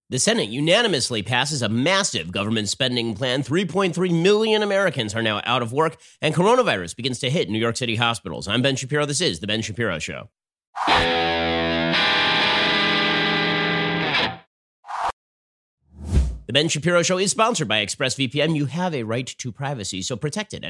The Senate unanimously passes a massive government spending plan. 3.3 million Americans are now out of work, and coronavirus begins to hit New York City hospitals. I'm Ben Shapiro. This is The Ben Shapiro Show. The Ben Shapiro Show is sponsored by ExpressVPN. You have a right to privacy, so protect it at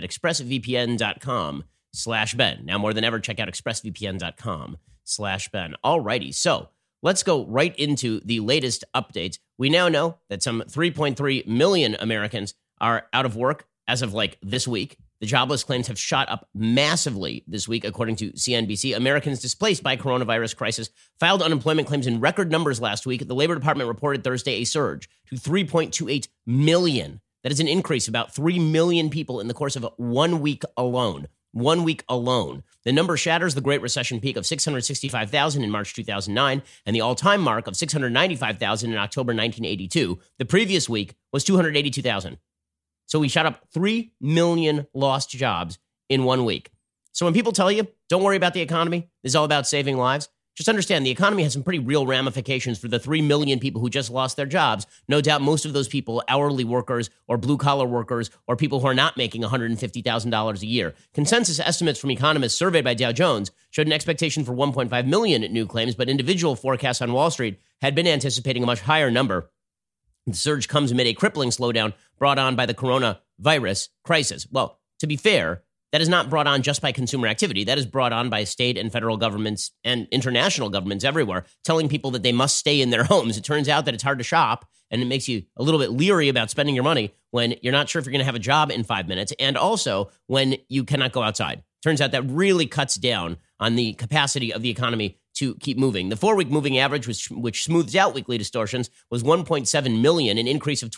expressvpn.com/Ben. Now more than ever, check out expressvpn.com/Ben. All righty, so let's go right into the latest updates. We now know that some 3.3 million Americans are out of work as of this week. The jobless claims have shot up massively this week, according to CNBC. Americans displaced by coronavirus crisis filed unemployment claims in record numbers last week. The Labor Department reported Thursday a surge to 3.28 million. That is an increase of about 3 million people in the course of 1 week alone. 1 week alone. The number shatters the Great Recession peak of 665,000 in March 2009 and the all-time mark of 695,000 in October 1982. The previous week was 282,000. So we shot up 3 million lost jobs in 1 week. So when people tell you, don't worry about the economy, this is all about saving lives, just understand the economy has some pretty real ramifications for the 3 million people who just lost their jobs. No doubt most of those people, hourly workers or blue-collar workers or people who are not making $150,000 a year. Consensus estimates from economists surveyed by Dow Jones showed an expectation for 1.5 million new claims, but individual forecasts on Wall Street had been anticipating a much higher number. The surge comes amid a crippling slowdown brought on by the coronavirus crisis. Well, to be fair, that is not brought on just by consumer activity. That is brought on by state and federal governments and international governments everywhere, telling people that they must stay in their homes. It turns out that it's hard to shop, and it makes you a little bit leery about spending your money when you're not sure if you're going to have a job in 5 minutes, and also when you cannot go outside. Turns out that really cuts down on the capacity of the economy to keep moving. The 4-week moving average, which smooths out weekly distortions, was 1.7 million, an increase of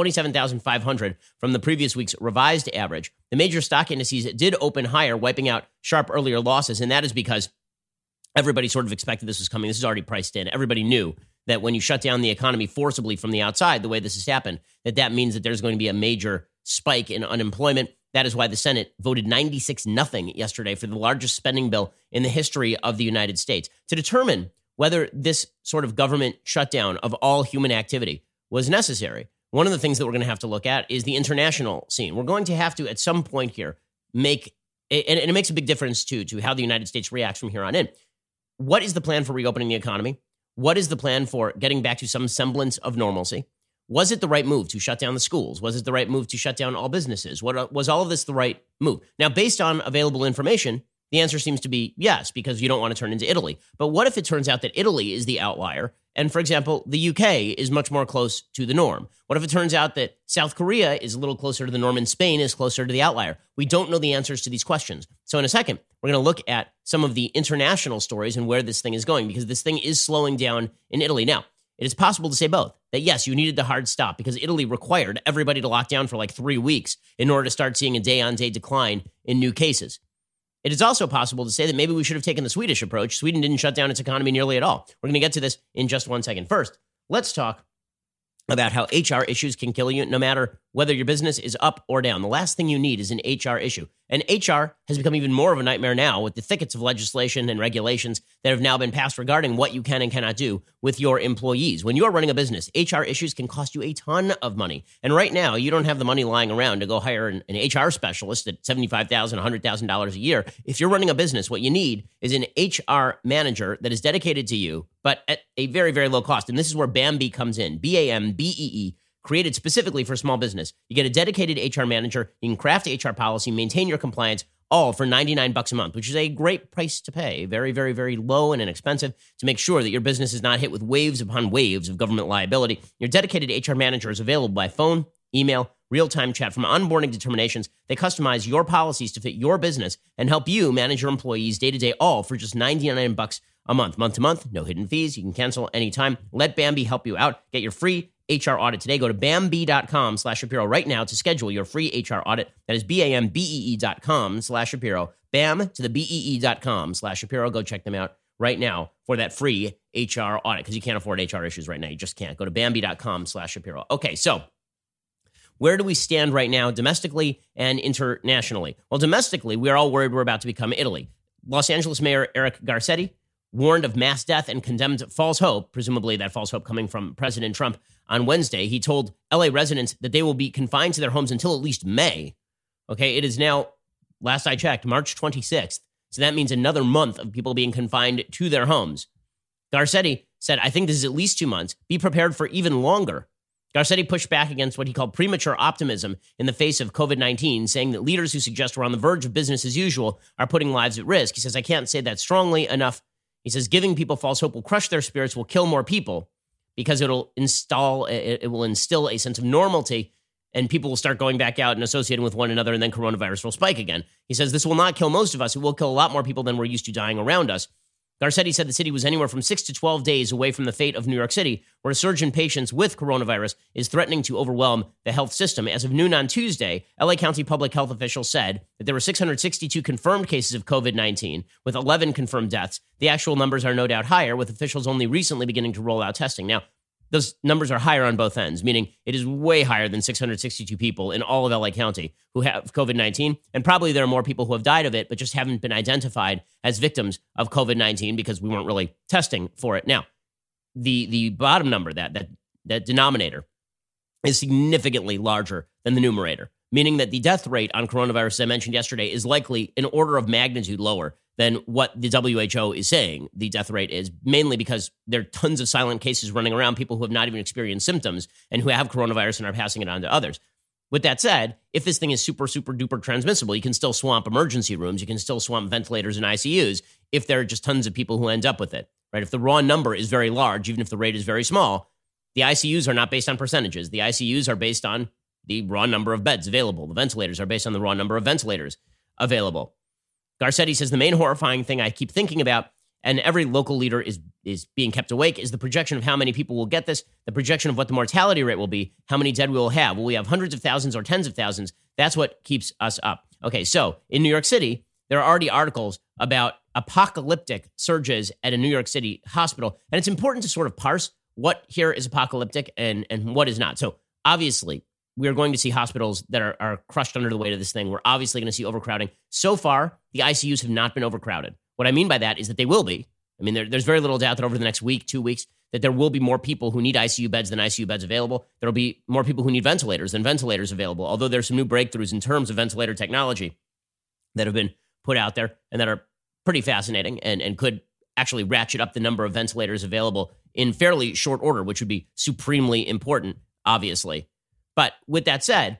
27,500 from the previous week's revised average. The major stock indices did open higher, wiping out sharp earlier losses, and that is because everybody sort of expected this was coming. This is already priced in. Everybody knew that when you shut down the economy forcibly from the outside, the way this has happened, that means that there's going to be a major spike in unemployment. That is why the Senate voted 96-0 yesterday for the largest spending bill in the history of the United States. To determine whether this sort of government shutdown of all human activity was necessary, one of the things that we're going to have to look at is the international scene. We're going to have to, at some point here, and it makes a big difference, too, to how the United States reacts from here on in. What is the plan for reopening the economy? What is the plan for getting back to some semblance of normalcy? Was it the right move to shut down the schools? Was it the right move to shut down all businesses? Was all of this the right move? Now, based on available information, the answer seems to be yes, because you don't want to turn into Italy. But what if it turns out that Italy is the outlier? And, for example, the UK is much more close to the norm. What if it turns out that South Korea is a little closer to the norm and Spain is closer to the outlier? We don't know the answers to these questions. So in a second, we're going to look at some of the international stories and where this thing is going, because this thing is slowing down in Italy. Now, it is possible to say both. That yes, you needed the hard stop because Italy required everybody to lock down for 3 weeks in order to start seeing a day-on-day decline in new cases. It is also possible to say that maybe we should have taken the Swedish approach. Sweden didn't shut down its economy nearly at all. We're going to get to this in just 1 second. First, let's talk about how HR issues can kill you no matter whether your business is up or down. The last thing you need is an HR issue. And HR has become even more of a nightmare now with the thickets of legislation and regulations that have now been passed regarding what you can and cannot do with your employees. When you're running a business, HR issues can cost you a ton of money. And right now, you don't have the money lying around to go hire an HR specialist at $75,000, $100,000 a year. If you're running a business, what you need is an HR manager that is dedicated to you, but at a very, very low cost. And this is where Bambee comes in, BAMBEE, created specifically for small business. You get a dedicated HR manager, you can craft HR policy, maintain your compliance, all for $99 a month, which is a great price to pay. Very, very, very low and inexpensive to make sure that your business is not hit with waves upon waves of government liability. Your dedicated HR manager is available by phone, email, real-time chat. From onboarding determinations, they customize your policies to fit your business and help you manage your employees day-to-day, all for just $99 a month. Month to month, no hidden fees. You can cancel anytime. Let Bambee help you out. Get your free HR audit today. Go to Bambee.com/Shapiro right now to schedule your free HR audit. That is BAMBEE.com/Shapiro. Bam to the BEE.com/Shapiro. Go check them out right now for that free HR audit because you can't afford HR issues right now. You just can't. Go to Bambee.com/Shapiro. Okay, so where do we stand right now domestically and internationally? Well, domestically, we're all worried we're about to become Italy. Los Angeles Mayor Eric Garcetti warned of mass death and condemned false hope, presumably that false hope coming from President Trump on Wednesday. He told LA residents that they will be confined to their homes until at least May. Okay, it is now, last I checked, March 26th. So that means another month of people being confined to their homes. Garcetti said, I think this is at least 2 months. Be prepared for even longer. Garcetti pushed back against what he called premature optimism in the face of COVID-19, saying that leaders who suggest we're on the verge of business as usual are putting lives at risk. He says, I can't say that strongly enough. He says, giving people false hope will crush their spirits, will kill more people because it will instill a sense of normalcy, and people will start going back out and associating with one another, and then coronavirus will spike again. He says, this will not kill most of us. It will kill a lot more people than we're used to dying around us. Garcetti said the city was anywhere from 6 to 12 days away from the fate of New York City, where a surge in patients with coronavirus is threatening to overwhelm the health system. As of noon on Tuesday, LA County public health officials said that there were 662 confirmed cases of COVID-19, with 11 confirmed deaths. The actual numbers are no doubt higher, with officials only recently beginning to roll out testing. Now, those numbers are higher on both ends, meaning it is way higher than 662 people in all of LA County who have COVID-19. And probably there are more people who have died of it, but just haven't been identified as victims of COVID-19 because we weren't really testing for it. Now, the bottom number, that denominator, is significantly larger than the numerator, meaning that the death rate on coronavirus, as I mentioned yesterday, is likely an order of magnitude lower than what the WHO is saying the death rate is, mainly because there are tons of silent cases running around, people who have not even experienced symptoms and who have coronavirus and are passing it on to others. With that said, if this thing is super, super duper transmissible, you can still swamp emergency rooms, you can still swamp ventilators and ICUs if there are just tons of people who end up with it, right? If the raw number is very large, even if the rate is very small, the ICUs are not based on percentages. The ICUs are based on the raw number of beds available. The ventilators are based on the raw number of ventilators available. Garcetti says the main horrifying thing I keep thinking about, and every local leader is being kept awake, is the projection of how many people will get this, the projection of what the mortality rate will be, how many dead we will have. Will we have hundreds of thousands or tens of thousands? That's what keeps us up. Okay, so in New York City, there are already articles about apocalyptic surges at a New York City hospital, and it's important to sort of parse what here is apocalyptic and what is not. So obviously, we are going to see hospitals that are crushed under the weight of this thing. We're obviously going to see overcrowding. So far, the ICUs have not been overcrowded. What I mean by that is that they will be. I mean, there's very little doubt that over the next week, 2 weeks, that there will be more people who need ICU beds than ICU beds available. There will be more people who need ventilators than ventilators available, although there's some new breakthroughs in terms of ventilator technology that have been put out there and that are pretty fascinating and could actually ratchet up the number of ventilators available in fairly short order, which would be supremely important, obviously. But with that said,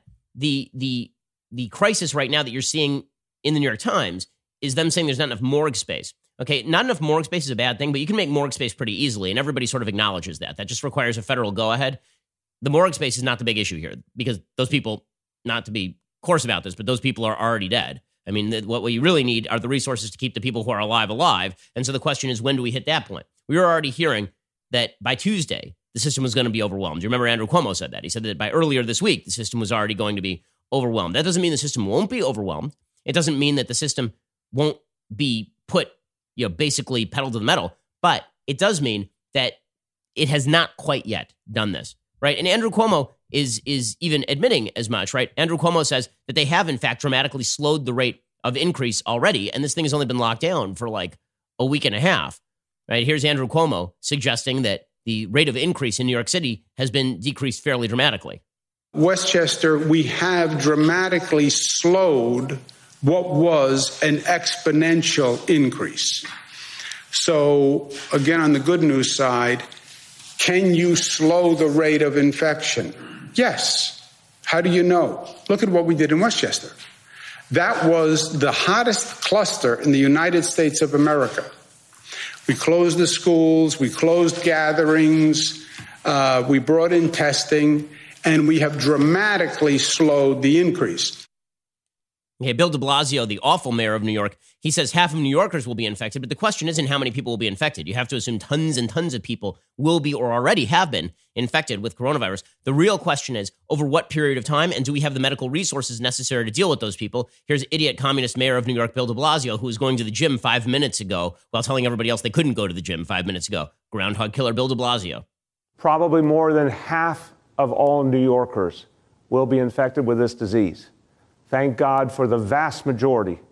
the crisis right now that you're seeing in the New York Times is them saying there's not enough morgue space. Okay, not enough morgue space is a bad thing, but you can make morgue space pretty easily, and everybody sort of acknowledges that. That just requires a federal go-ahead. The morgue space is not the big issue here, because those people, not to be coarse about this, but those people are already dead. I mean, what you really need are the resources to keep the people who are alive. And so the question is, when do we hit that point? We were already hearing that by Tuesday, the system was going to be overwhelmed. You remember Andrew Cuomo said that. He said that by earlier this week, the system was already going to be overwhelmed. That doesn't mean the system won't be overwhelmed. It doesn't mean that the system won't be put, basically pedal to the metal. But it does mean that it has not quite yet done this, right? And Andrew Cuomo is even admitting as much, right? Andrew Cuomo says that they have, in fact, dramatically slowed the rate of increase already. And this thing has only been locked down for like a week and a half, right? Here's Andrew Cuomo suggesting that the rate of increase in New York City has been decreased fairly dramatically. Westchester, we have dramatically slowed what was an exponential increase. So, again, on the good news side, can you slow the rate of infection? Yes. How do you know? Look at what we did in Westchester. That was the hottest cluster in the United States of America. We closed the schools, we closed gatherings, we brought in testing, and we have dramatically slowed the increase. Okay, Bill de Blasio, the awful mayor of New York, he says half of New Yorkers will be infected, but the question isn't how many people will be infected. You have to assume tons and tons of people will be or already have been infected with coronavirus. The real question is, over what period of time, and do we have the medical resources necessary to deal with those people? Here's idiot communist mayor of New York, Bill de Blasio, who was going to the gym 5 minutes ago while telling everybody else they couldn't go to the gym 5 minutes ago. Groundhog killer Bill de Blasio. Probably more than half of all New Yorkers will be infected with this disease. Thank God for the vast majority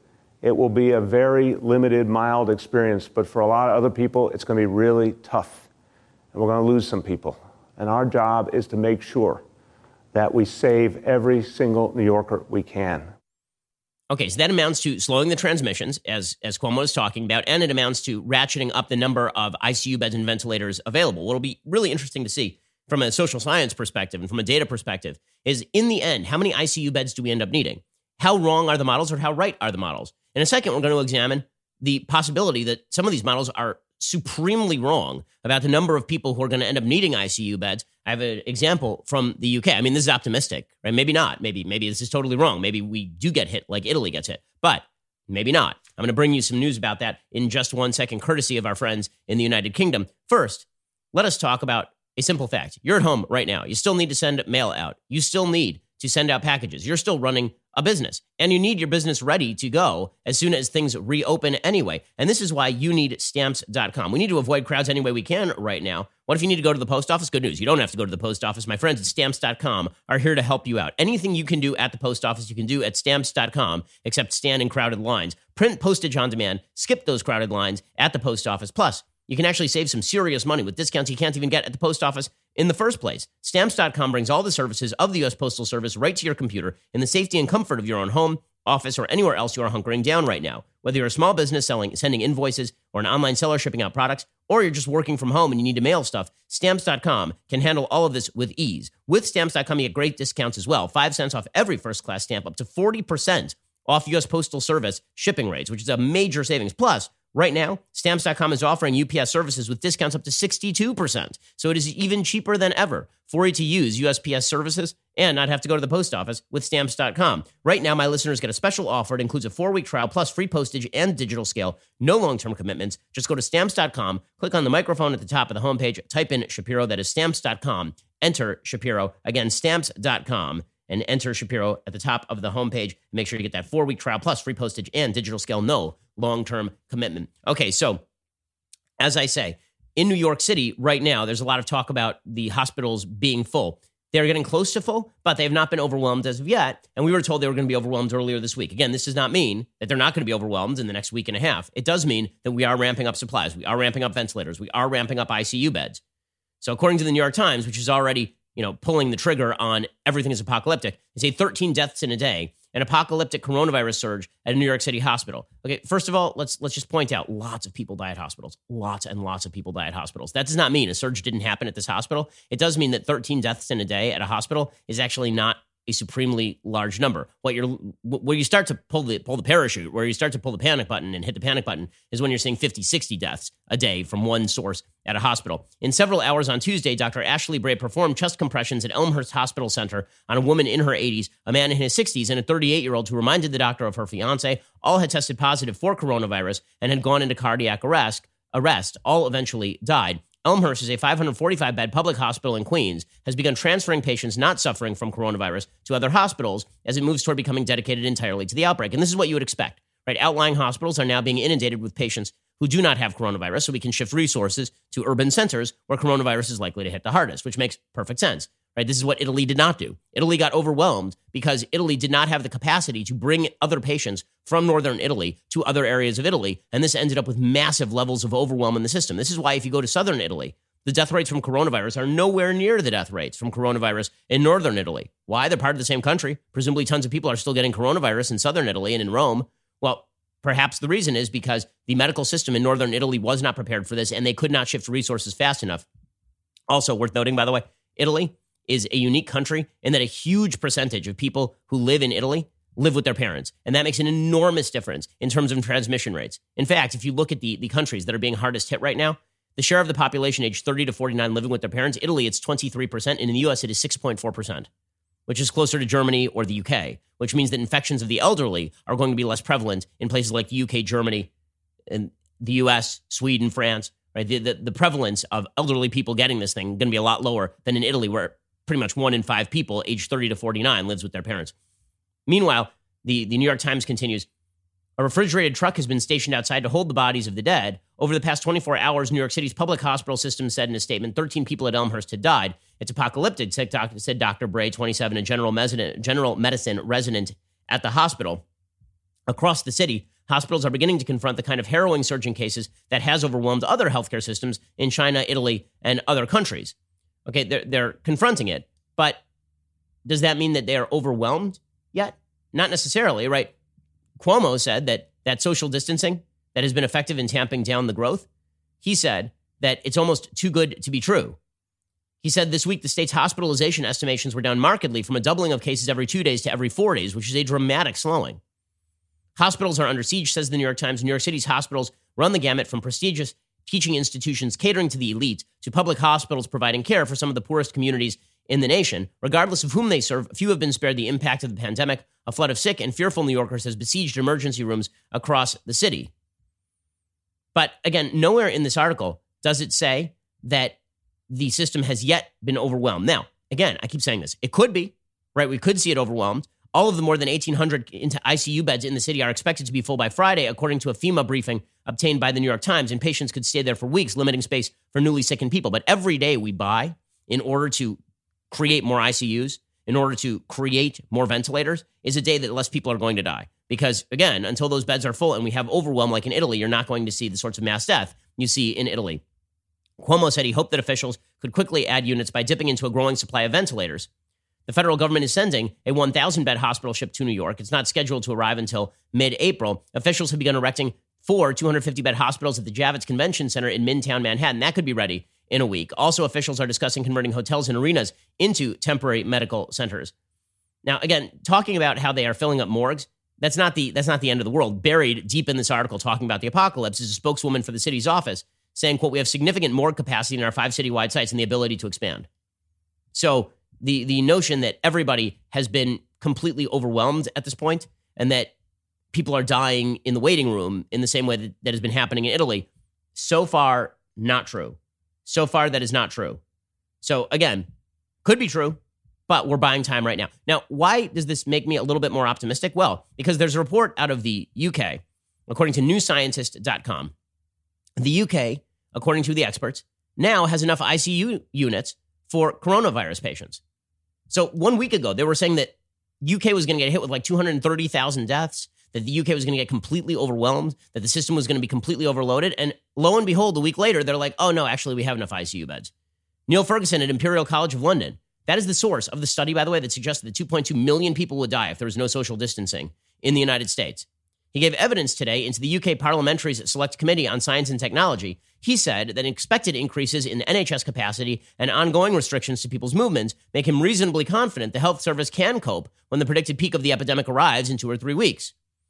it will be a very limited, mild experience. But for a lot of other people, it's going to be really tough. And we're going to lose some people. And our job is to make sure that we save every single New Yorker we can. Okay, so that amounts to slowing the transmissions, as Cuomo is talking about, and it amounts to ratcheting up the number of ICU beds and ventilators available. What'll be really interesting to see from a social science perspective and from a data perspective is, in the end, how many ICU beds do we end up needing? How wrong are the models, or how right are the models? In a second, we're going to examine the possibility that some of these models are supremely wrong about the number of people who are going to end up needing ICU beds. I have an example from the UK. I mean, this is optimistic, right? Maybe not. Maybe this is totally wrong. Maybe we do get hit like Italy gets hit, but maybe not. I'm going to bring you some news about that in just 1 second, courtesy of our friends in the United Kingdom. First, let us talk about a simple fact. You're at home right now. You still need to send mail out. You still need to send out packages. You're still running a business, and you need your business ready to go as soon as things reopen anyway. And this is why you need Stamps.com. We need to avoid crowds any way we can right now. What if you need to go to the post office? Good news. You don't have to go to the post office. My friends at Stamps.com are here to help you out. Anything you can do at the post office, you can do at Stamps.com, except stand in crowded lines. Print postage on demand. Skip those crowded lines at the post office. Plus, you can actually save some serious money with discounts you can't even get at the post office in the first place. Stamps.com brings all the services of the U.S. Postal Service right to your computer in the safety and comfort of your own home, office, or anywhere else you are hunkering down right now. Whether you're a small business sending invoices, or an online seller shipping out products, or you're just working from home and you need to mail stuff, Stamps.com can handle all of this with ease. With Stamps.com, you get great discounts as well. 5 cents off every first-class stamp, up to 40% off U.S. Postal Service shipping rates, which is a major savings. Plus, right now, Stamps.com is offering UPS services with discounts up to 62%. So it is even cheaper than ever for you to use USPS services and not have to go to the post office with Stamps.com. Right now, my listeners get a special offer. It includes a 4-week trial plus free postage and digital scale. No long-term commitments. Just go to Stamps.com, click on the microphone at the top of the homepage, type in Shapiro. That is Stamps.com. Enter Shapiro. Again, Stamps.com. And enter Shapiro at the top of the homepage. Make sure you get that 4-week trial plus free postage and digital scale. No long-term commitment. Okay, so as I say, in New York City right now, there's a lot of talk about the hospitals being full. They're getting close to full, but they have not been overwhelmed as of yet. And we were told they were going to be overwhelmed earlier this week. Again, this does not mean that they're not going to be overwhelmed in the next week and a half. It does mean that we are ramping up supplies. We are ramping up ventilators. We are ramping up ICU beds. So according to the New York Times, which is already pulling the trigger on everything is apocalyptic, they say 13 deaths in a day, an apocalyptic coronavirus surge at a New York City hospital. Okay, first of all, let's just point out lots of people die at hospitals. Lots and lots of people die at hospitals. That does not mean a surge didn't happen at this hospital. It does mean that 13 deaths in a day at a hospital is actually not a supremely large number. Where you start to pull the parachute, where you start to pull the panic button and hit the panic button, is when you're seeing 50, 60 deaths a day from one source at a hospital. In several hours on Tuesday, Dr. Ashley Bray performed chest compressions at Elmhurst Hospital Center on a woman in her 80s, a man in his 60s, and a 38-year-old who reminded the doctor of her fiance. All had tested positive for coronavirus and had gone into cardiac arrest. All eventually died. Elmhurst is a 545-bed public hospital in Queens, has begun transferring patients not suffering from coronavirus to other hospitals as it moves toward becoming dedicated entirely to the outbreak. And this is what you would expect, right? Outlying hospitals are now being inundated with patients who do not have coronavirus, so we can shift resources to urban centers where coronavirus is likely to hit the hardest, which makes perfect sense, right? This is what Italy did not do. Italy got overwhelmed because Italy did not have the capacity to bring other patients from northern Italy to other areas of Italy, and this ended up with massive levels of overwhelm in the system. This is why if you go to southern Italy, the death rates from coronavirus are nowhere near the death rates from coronavirus in northern Italy. Why? They're part of the same country. Presumably tons of people are still getting coronavirus in southern Italy and in Rome. Well, perhaps the reason is because the medical system in northern Italy was not prepared for this, and they could not shift resources fast enough. Also worth noting, by the way, Italy is a unique country in that a huge percentage of people who live in Italy live with their parents. And that makes an enormous difference in terms of transmission rates. In fact, if you look at the countries that are being hardest hit right now, the share of the population aged 30 to 49 living with their parents, Italy, it's 23%, and in the US, it is 6.4%, which is closer to Germany or the UK, which means that infections of the elderly are going to be less prevalent in places like the UK, Germany, and the US, Sweden, France, right? The prevalence of elderly people getting this thing is going to be a lot lower than in Italy, where pretty much 1 in 5 people aged 30 to 49 lives with their parents. Meanwhile, the New York Times continues, a refrigerated truck has been stationed outside to hold the bodies of the dead. Over the past 24 hours, New York City's public hospital system said in a statement, 13 people at Elmhurst had died. It's apocalyptic, said Dr. Bray, 27, a general medicine resident at the hospital. Across the city, hospitals are beginning to confront the kind of harrowing surge in cases that has overwhelmed other healthcare systems in China, Italy, and other countries. Okay, they're confronting it, but does that mean that they are overwhelmed yet? Not necessarily, right? Cuomo said that social distancing that has been effective in tamping down the growth, he said that it's almost too good to be true. He said this week the state's hospitalization estimations were down markedly from a doubling of cases every 2 days to every 4 days, which is a dramatic slowing. Hospitals are under siege, says the New York Times. New York City's hospitals run the gamut from prestigious teaching institutions catering to the elite to public hospitals providing care for some of the poorest communities in the nation. Regardless of whom they serve, few have been spared the impact of the pandemic. A flood of sick and fearful New Yorkers has besieged emergency rooms across the city. But again, nowhere in this article does it say that the system has yet been overwhelmed. Now, again, I keep saying this. It could be, right? We could see it overwhelmed. All of the more than 1,800 into ICU beds in the city are expected to be full by Friday, according to a FEMA briefing obtained by the New York Times, and patients could stay there for weeks, limiting space for newly sickened people. But every day we buy in order to create more ICUs, in order to create more ventilators, is a day that less people are going to die. Because, again, until those beds are full and we have overwhelm like in Italy, you're not going to see the sorts of mass death you see in Italy. Cuomo said he hoped that officials could quickly add units by dipping into a growing supply of ventilators. The federal government is sending a 1,000-bed hospital ship to New York. It's not scheduled to arrive until mid-April. Officials have begun erecting 4 250-bed hospitals at the Javits Convention Center in Midtown Manhattan. That could be ready in a week. Also, officials are discussing converting hotels and arenas into temporary medical centers. Now, again, talking about how they are filling up morgues, that's not the end of the world. Buried deep in this article talking about the apocalypse is a spokeswoman for the city's office saying, quote, "We have significant morgue capacity in our 5 citywide sites and the ability to expand." So the notion that everybody has been completely overwhelmed at this point and that people are dying in the waiting room in the same way that has been happening in Italy, so far, not true. So far, that is not true. So again, could be true, but we're buying time right now. Now, why does this make me a little bit more optimistic? Well, because there's a report out of the UK, according to newscientist.com. The UK, according to the experts, now has enough ICU units for coronavirus patients. So 1 week ago, they were saying that UK was going to get hit with like 230,000 deaths, that the UK was going to get completely overwhelmed, that the system was going to be completely overloaded. And lo and behold, a week later, they're like, oh no, actually, we have enough ICU beds. Neil Ferguson at Imperial College of London, that is the source of the study, by the way, that suggested that 2.2 million people would die if there was no social distancing in the United States. He gave evidence today into the UK Parliamentary's Select Committee on Science and Technology. He said that expected increases in NHS capacity and ongoing restrictions to people's movements make him reasonably confident the health service can cope when the predicted peak of the epidemic arrives in 2 or 3 weeks.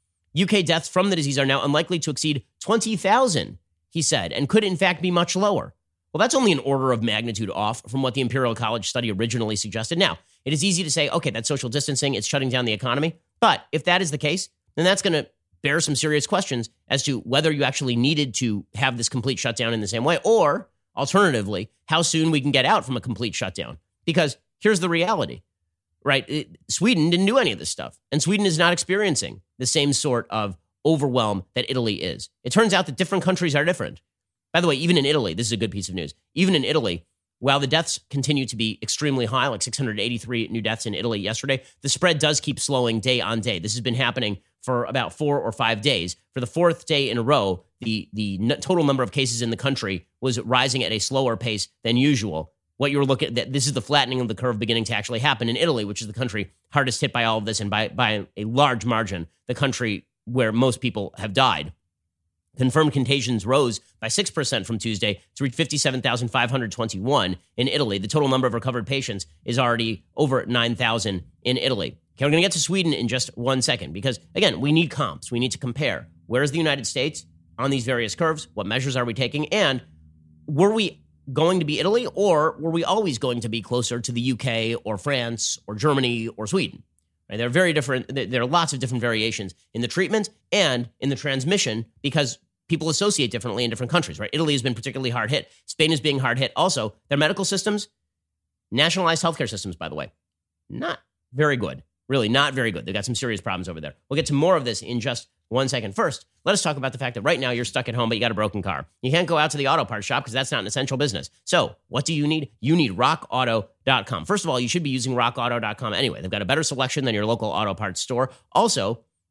UK deaths from the disease are now unlikely to exceed 20,000, he said, and could in fact be much lower. Well, that's only an order of magnitude off from what the Imperial College study originally suggested. Now, it is easy to say, okay, that's social distancing, it's shutting down the economy. But if that is the case, then that's going to bear some serious questions as to whether you actually needed to have this complete shutdown in the same way, or alternatively, how soon we can get out from a complete shutdown. Because here's the reality, right? Sweden didn't do any of this stuff, and Sweden is not experiencing the same sort of overwhelm that Italy is. It turns out that different countries are different. By the way, even in Italy, this is a good piece of news. Even in Italy, while the deaths continue to be extremely high, like 683 new deaths in Italy yesterday, the spread does keep slowing day on day. This has been happening for about 4 or 5 days. For the 4th day in a row, the total number of cases in the country was rising at a slower pace than usual. What you're looking at, this is the flattening of the curve beginning to actually happen in Italy, which is the country hardest hit by all of this, and by a large margin, the country where most people have died. Confirmed contagions rose by 6% from Tuesday to reach 57,521 in Italy. The total number of recovered patients is already over 9,000 in Italy. Okay, we're going to get to Sweden in just 1 second because, again, we need comps. We need to compare. Where is the United States on these various curves? What measures are we taking? And were we going to be Italy, or were we always going to be closer to the UK or France or Germany or Sweden? Right? They're very different. There are lots of different variations in the treatment and in the transmission because people associate differently in different countries, right? Italy has been particularly hard hit. Spain is being hard hit. Also, their medical systems, nationalized healthcare systems, by the way, not very good. Really not very good. They've got some serious problems over there. We'll get to more of this in just 1 second. First, let us talk about the fact that right now you're stuck at home, but you got a broken car. You can't go out to the auto parts shop because that's not an essential business. So what do you need? You need rockauto.com. First of all, you should be using rockauto.com anyway. They've got a better selection than your local auto parts store. Also,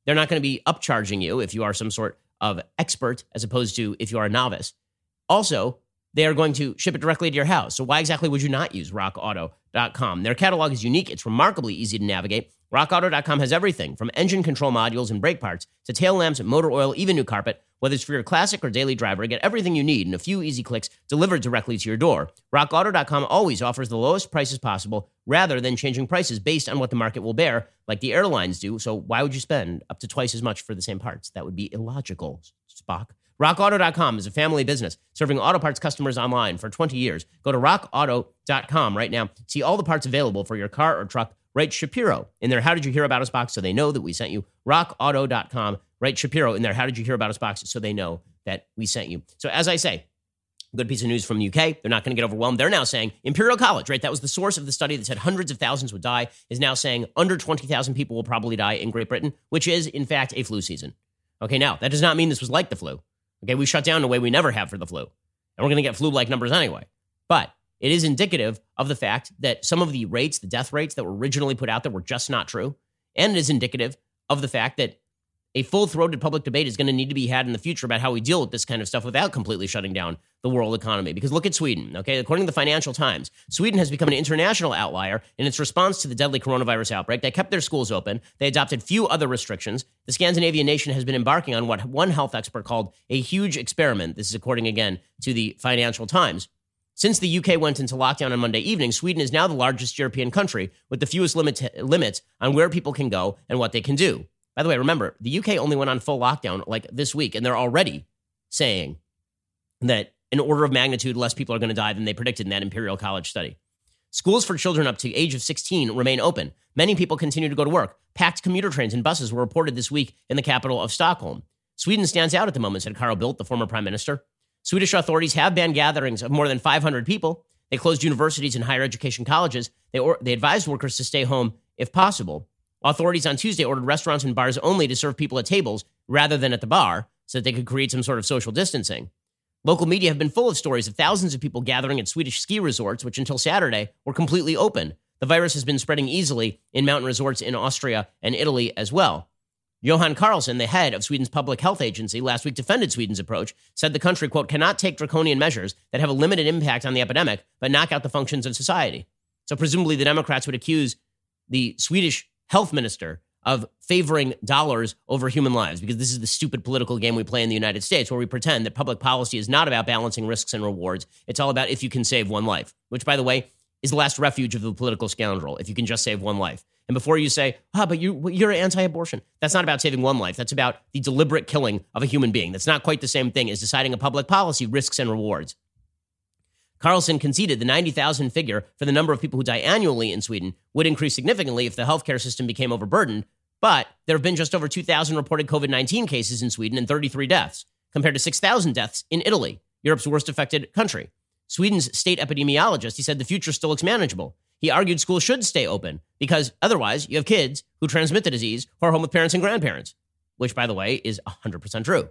They're not going to be upcharging you if you are some sort of expert as opposed to if you are a novice. Also, they are going to ship it directly to your house. So why exactly would you not use rockauto.com? Their catalog is unique. It's remarkably easy to navigate. RockAuto.com has everything from engine control modules and brake parts to tail lamps, motor oil, even new carpet. Whether it's for your classic or daily driver, get everything you need in a few easy clicks delivered directly to your door. RockAuto.com always offers the lowest prices possible rather than changing prices based on what the market will bear, like the airlines do. So why would you spend up to twice as much for the same parts? That would be illogical, Spock. RockAuto.com is a family business serving auto parts customers online for 20 years. Go to rockauto.com right now. See all the parts available for your car or truck. Write Shapiro in their How Did You Hear About Us box so they know that we sent you. RockAuto.com. Write Shapiro in their How Did You Hear About Us box so they know that we sent you. So as I say, good piece of news from the UK. They're not going to get overwhelmed. They're now saying Imperial College, right? That was the source of the study that said hundreds of thousands would die, is now saying under 20,000 people will probably die in Great Britain, which is, in fact, a flu season. Okay, now, that does not mean this was like the flu. Okay, we shut down in a way we never have for the flu. And we're going to get flu-like numbers anyway. But it is indicative of the fact that some of the rates, the death rates that were originally put out there were just not true. And it is indicative of the fact that a full-throated public debate is going to need to be had in the future about how we deal with this kind of stuff without completely shutting down the world economy. Because look at Sweden, okay? According to the Financial Times, Sweden has become an international outlier in its response to the deadly coronavirus outbreak. They kept their schools open. They adopted few other restrictions. The Scandinavian nation has been embarking on what one health expert called a huge experiment. This is according, again, to the Financial Times. Since the UK went into lockdown on Monday evening, Sweden is now the largest European country with the fewest limits on where people can go and what they can do. By the way, remember, the UK only went on full lockdown like this week, and they're already saying that an order of magnitude less people are going to die than they predicted in that Imperial College study. Schools for children up to age of 16 remain open. Many people continue to go to work. Packed commuter trains and buses were reported this week in the capital of Stockholm. Sweden stands out at the moment, said Carl Bildt, the former prime minister. Swedish authorities have banned gatherings of more than 500 people. They closed universities and higher education colleges. They advised workers to stay home if possible. Authorities on Tuesday ordered restaurants and bars only to serve people at tables rather than at the bar so that they could create some sort of social distancing. Local media have been full of stories of thousands of people gathering at Swedish ski resorts, which until Saturday were completely open. The virus has been spreading easily in mountain resorts in Austria and Italy as well. Johan Carlson, the head of Sweden's public health agency, last week defended Sweden's approach, said the country, quote, cannot take draconian measures that have a limited impact on the epidemic, but knock out the functions of society. So presumably the Democrats would accuse the Swedish health minister of favoring dollars over human lives, because this is the stupid political game we play in the United States where we pretend that public policy is not about balancing risks and rewards. It's all about if you can save one life, which, by the way, is the last refuge of the political scoundrel, if you can just save one life. And before you say, but you're anti-abortion, that's not about saving one life. That's about the deliberate killing of a human being. That's not quite the same thing as deciding a public policy, risks and rewards. Carlson conceded the 90,000 figure for the number of people who die annually in Sweden would increase significantly if the healthcare system became overburdened, but there have been just over 2,000 reported COVID-19 cases in Sweden and 33 deaths, compared to 6,000 deaths in Italy, Europe's worst affected country. Sweden's state epidemiologist, he said the future still looks manageable. He argued schools should stay open because otherwise you have kids who transmit the disease who are home with parents and grandparents, which, by the way, is 100% true.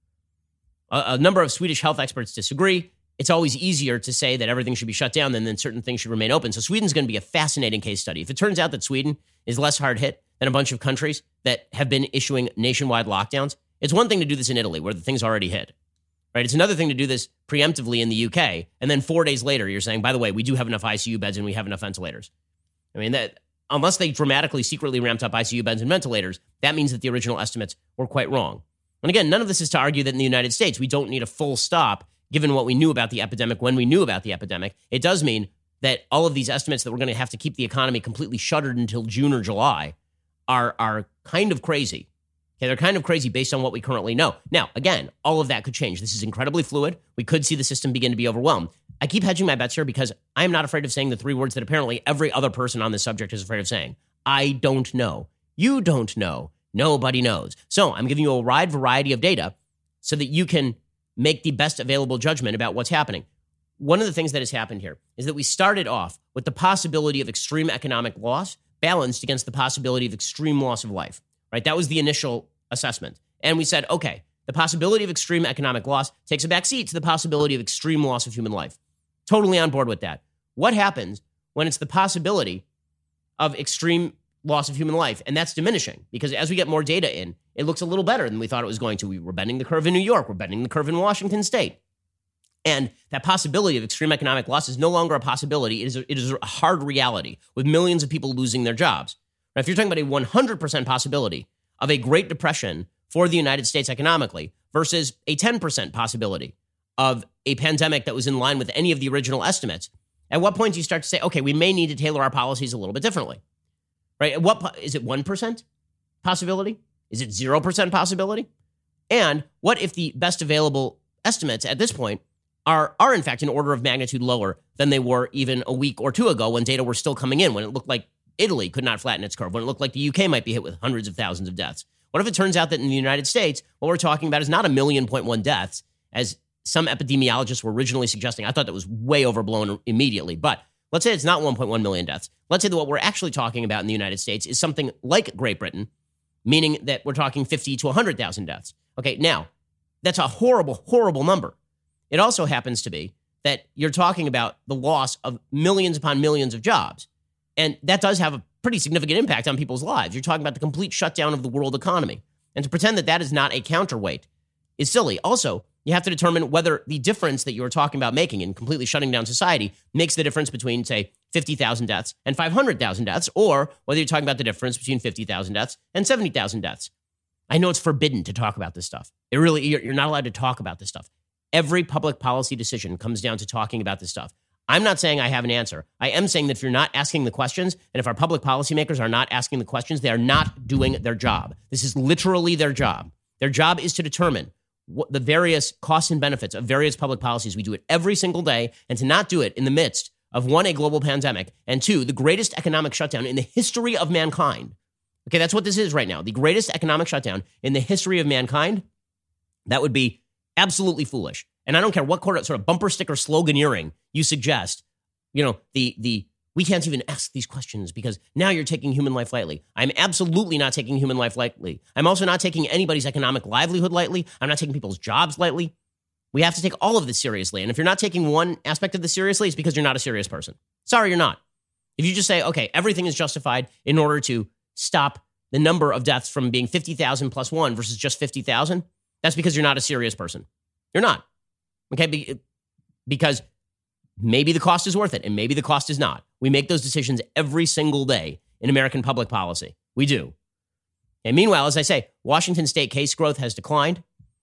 A number of Swedish health experts disagree. It's always easier to say that everything should be shut down than that certain things should remain open. So Sweden's going to be a fascinating case study. If it turns out that Sweden is less hard hit than a bunch of countries that have been issuing nationwide lockdowns, it's one thing to do this in Italy where the thing's already hit. Right? It's another thing to do this preemptively in the UK, and then 4 days later you're saying, by the way, we do have enough ICU beds and we have enough ventilators. I mean, that unless they dramatically secretly ramped up ICU beds and ventilators, that means that the original estimates were quite wrong. And again, none of this is to argue that in the United States we don't need a full stop given what we knew about the epidemic when we knew about the epidemic. It does mean that all of these estimates that we're going to have to keep the economy completely shuttered until June or July are kind of crazy. Okay, they're kind of crazy based on what we currently know. Now, again, all of that could change. This is incredibly fluid. We could see the system begin to be overwhelmed. I keep hedging my bets here because I'm not afraid of saying the three words that apparently every other person on this subject is afraid of saying. I don't know. You don't know. Nobody knows. So I'm giving you a wide variety of data so that you can make the best available judgment about what's happening. One of the things that has happened here is that we started off with the possibility of extreme economic loss balanced against the possibility of extreme loss of life. Right? That was the initial assessment. And we said, okay, the possibility of extreme economic loss takes a backseat to the possibility of extreme loss of human life. Totally on board with that. What happens when it's the possibility of extreme loss of human life? And that's diminishing because as we get more data in, it looks a little better than we thought it was going to. We were bending the curve in New York. We're bending the curve in Washington State. And that possibility of extreme economic loss is no longer a possibility. It is a hard reality with millions of people losing their jobs. Now, if you're talking about a 100% possibility of a Great Depression for the United States economically versus a 10% possibility of a pandemic that was in line with any of the original estimates, at what point do you start to say, okay, we may need to tailor our policies a little bit differently, right? Is it 1% possibility? Is it 0% possibility? And what if the best available estimates at this point are in fact an order of magnitude lower than they were even a week or two ago when data were still coming in, when it looked like Italy could not flatten its curve, when it looked like the UK might be hit with hundreds of thousands of deaths? What if it turns out that in the United States, what we're talking about is not 1.1 million deaths, as some epidemiologists were originally suggesting? I thought that was way overblown immediately. But let's say it's not 1.1 million deaths. Let's say that what we're actually talking about in the United States is something like Great Britain, meaning that we're talking 50 to 100,000 deaths. Okay, now, that's a horrible, horrible number. It also happens to be that you're talking about the loss of millions upon millions of jobs. And that does have a pretty significant impact on people's lives. You're talking about the complete shutdown of the world economy. And to pretend that that is not a counterweight is silly. Also, you have to determine whether the difference that you're talking about making in completely shutting down society makes the difference between, say, 50,000 deaths and 500,000 deaths, or whether you're talking about the difference between 50,000 deaths and 70,000 deaths. I know it's forbidden to talk about this stuff. You're not allowed to talk about this stuff. Every public policy decision comes down to talking about this stuff. I'm not saying I have an answer. I am saying that if you're not asking the questions, and if our public policymakers are not asking the questions, they are not doing their job. This is literally their job. Their job is to determine what the various costs and benefits of various public policies. We do it every single day, and to not do it in the midst of, one, a global pandemic, and two, the greatest economic shutdown in the history of mankind. Okay, that's what this is right now. The greatest economic shutdown in the history of mankind. That would be absolutely foolish. And I don't care what sort of bumper sticker sloganeering you suggest. You know, we can't even ask these questions because now you're taking human life lightly. I'm absolutely not taking human life lightly. I'm also not taking anybody's economic livelihood lightly. I'm not taking people's jobs lightly. We have to take all of this seriously. And if you're not taking one aspect of this seriously, it's because you're not a serious person. Sorry, you're not. If you just say, okay, everything is justified in order to stop the number of deaths from being 50,000 plus one versus just 50,000, that's because you're not a serious person. You're not. Okay, because maybe the cost is worth it and maybe the cost is not. We make those decisions every single day in American public policy. We do. And meanwhile, as I say, Washington state case growth has declined.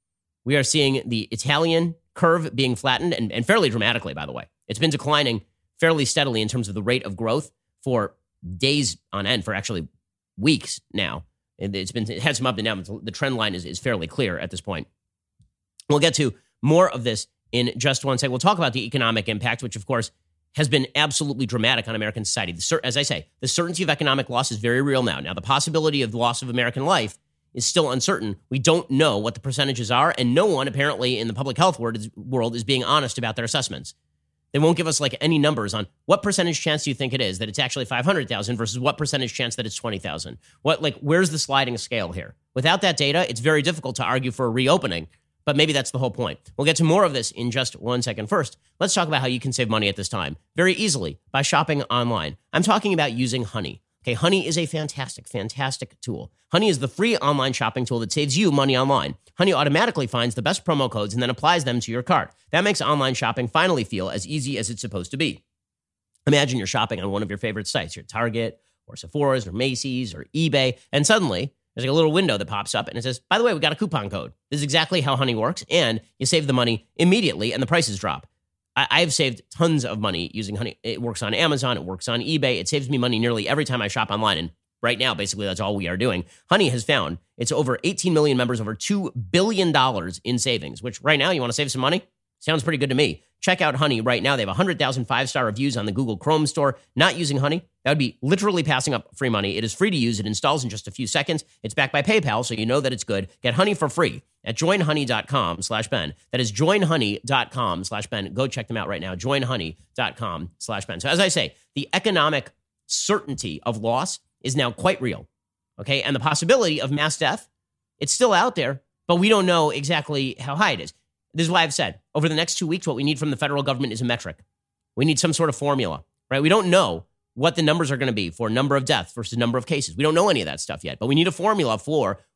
We are seeing the Italian curve being flattened and fairly dramatically, by the way. It's been declining fairly steadily in terms of the rate of growth for days on end, for actually weeks now. It had some up and down, but the trend line is fairly clear at this point. We'll get to more of this in just one second. We'll talk about the economic impact, which, of course, has been absolutely dramatic on American society. As I say, the certainty of economic loss is very real now. Now, the possibility of the loss of American life is still uncertain. We don't know what the percentages are, and no one apparently in the public health world is being honest about their assessments. They won't give us any numbers on what percentage chance do you think it is that it's actually 500,000 versus what percentage chance that it's 20,000. Where's the sliding scale here? Without that data, it's very difficult to argue for a reopening. But maybe that's the whole point. We'll get to more of this in just 1 second. First, let's talk about how you can save money at this time very easily by shopping online. I'm talking about using Honey. Okay, Honey is a fantastic, fantastic tool. Honey is the free online shopping tool that saves you money online. Honey automatically finds the best promo codes and then applies them to your cart. That makes online shopping finally feel as easy as it's supposed to be. Imagine you're shopping on one of your favorite sites, your Target or Sephora's or Macy's or eBay, and suddenly there's a little window that pops up and it says, by the way, we got a coupon code. This is exactly how Honey works, and you save the money immediately and the prices drop. I've saved tons of money using Honey. It works on Amazon. It works on eBay. It saves me money nearly every time I shop online. And right now, basically, that's all we are doing. Honey has found it's over 18 million members, over $2 billion in savings, which right now, you want to save some money? Sounds pretty good to me. Check out Honey right now. They have 100,000 5-star reviews on the Google Chrome store. Not using Honey, that would be literally passing up free money. It is free to use. It installs in just a few seconds. It's backed by PayPal, so you know that it's good. Get Honey for free at joinhoney.com/Ben. That is joinhoney.com/Ben. Go check them out right now. Joinhoney.com/Ben. So as I say, the economic certainty of loss is now quite real. Okay, and the possibility of mass death, it's still out there, but we don't know exactly how high it is. This is why I've said, over the next 2 weeks, what we need from the federal government is a metric. We need some sort of formula, right? We don't know what the numbers are going to be for number of deaths versus number of cases. We don't know any of that stuff yet, but we need a formula for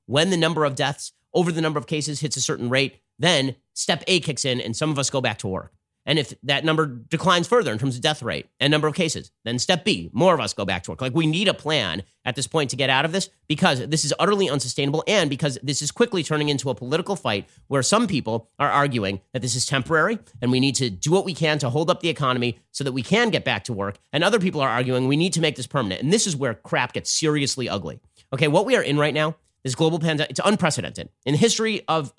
when the number of deaths over the number of cases hits a certain rate, then step A kicks in and some of us go back to work. And if that number declines further in terms of death rate and number of cases, then step B, more of us go back to work. Like, we need a plan at this point to get out of this, because this is utterly unsustainable, and because this is quickly turning into a political fight where some people are arguing that this is temporary and we need to do what we can to hold up the economy so that we can get back to work. And other people are arguing we need to make this permanent. And this is where crap gets seriously ugly. Okay, what we are in right now, this global pandemic, it's unprecedented. In the history of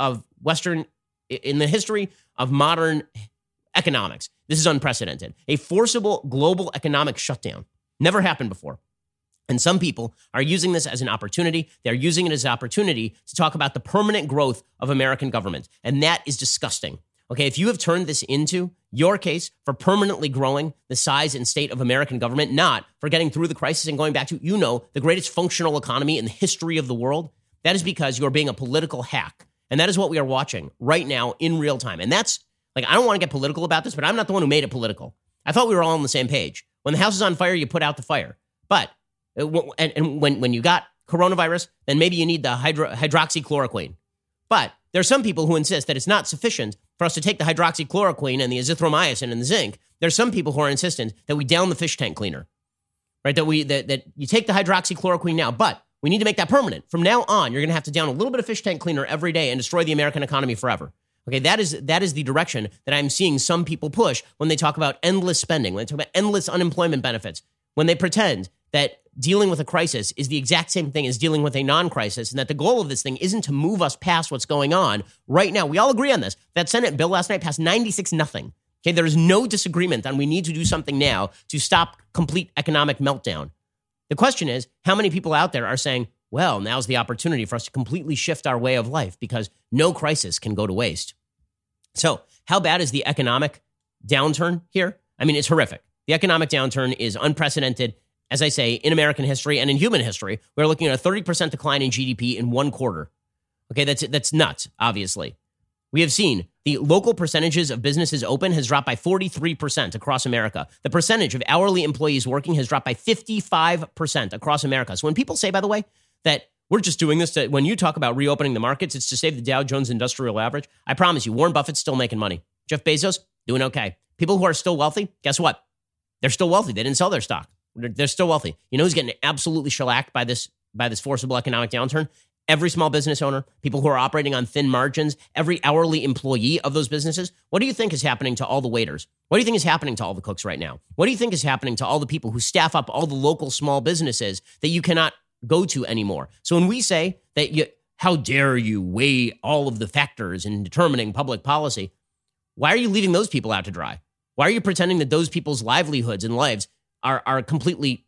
modern economics, this is unprecedented. A forcible global economic shutdown. Never happened before. And some people are using this as an opportunity. They're using it as an opportunity to talk about the permanent growth of American government. And that is disgusting. Okay, if you have turned this into your case for permanently growing the size and state of American government, not for getting through the crisis and going back to, the greatest functional economy in the history of the world, that is because you're being a political hack. And that is what we are watching right now in real time. And that's, I don't want to get political about this, but I'm not the one who made it political. I thought we were all on the same page. When the house is on fire, you put out the fire. But when you got coronavirus, then maybe you need the hydroxychloroquine. But there are some people who insist that it's not sufficient for us to take the hydroxychloroquine and the azithromycin and the zinc. There are some people who are insistent that we down the fish tank cleaner, right? That you take the hydroxychloroquine now, but we need to make that permanent. From now on, you're going to have to down a little bit of fish tank cleaner every day and destroy the American economy forever. Okay, that is the direction that I'm seeing some people push when they talk about endless spending, when they talk about endless unemployment benefits, when they pretend that dealing with a crisis is the exact same thing as dealing with a non-crisis, and that the goal of this thing isn't to move us past what's going on right now. We all agree on this. That Senate bill last night passed 96-0. Okay, there is no disagreement on we need to do something now to stop complete economic meltdown. The question is, how many people out there are saying, well, now's the opportunity for us to completely shift our way of life because no crisis can go to waste. So how bad is the economic downturn here? I mean, it's horrific. The economic downturn is unprecedented, as I say, in American history and in human history. We're looking at a 30% decline in GDP in one quarter. Okay, that's nuts, obviously. We have seen the local percentages of businesses open has dropped by 43% across America. The percentage of hourly employees working has dropped by 55% across America. So when people say, by the way, that we're just doing this when you talk about reopening the markets, it's to save the Dow Jones Industrial Average. I promise you, Warren Buffett's still making money. Jeff Bezos, doing okay. People who are still wealthy, guess what? They're still wealthy. They didn't sell their stock. They're still wealthy. You know who's getting absolutely shellacked by this forcible economic downturn? Every small business owner, people who are operating on thin margins, every hourly employee of those businesses. What do you think is happening to all the waiters? What do you think is happening to all the cooks right now? What do you think is happening to all the people who staff up all the local small businesses that you cannot go to anymore? So when we say that how dare you weigh all of the factors in determining public policy, why are you leaving those people out to dry? Why are you pretending that those people's livelihoods and lives are completely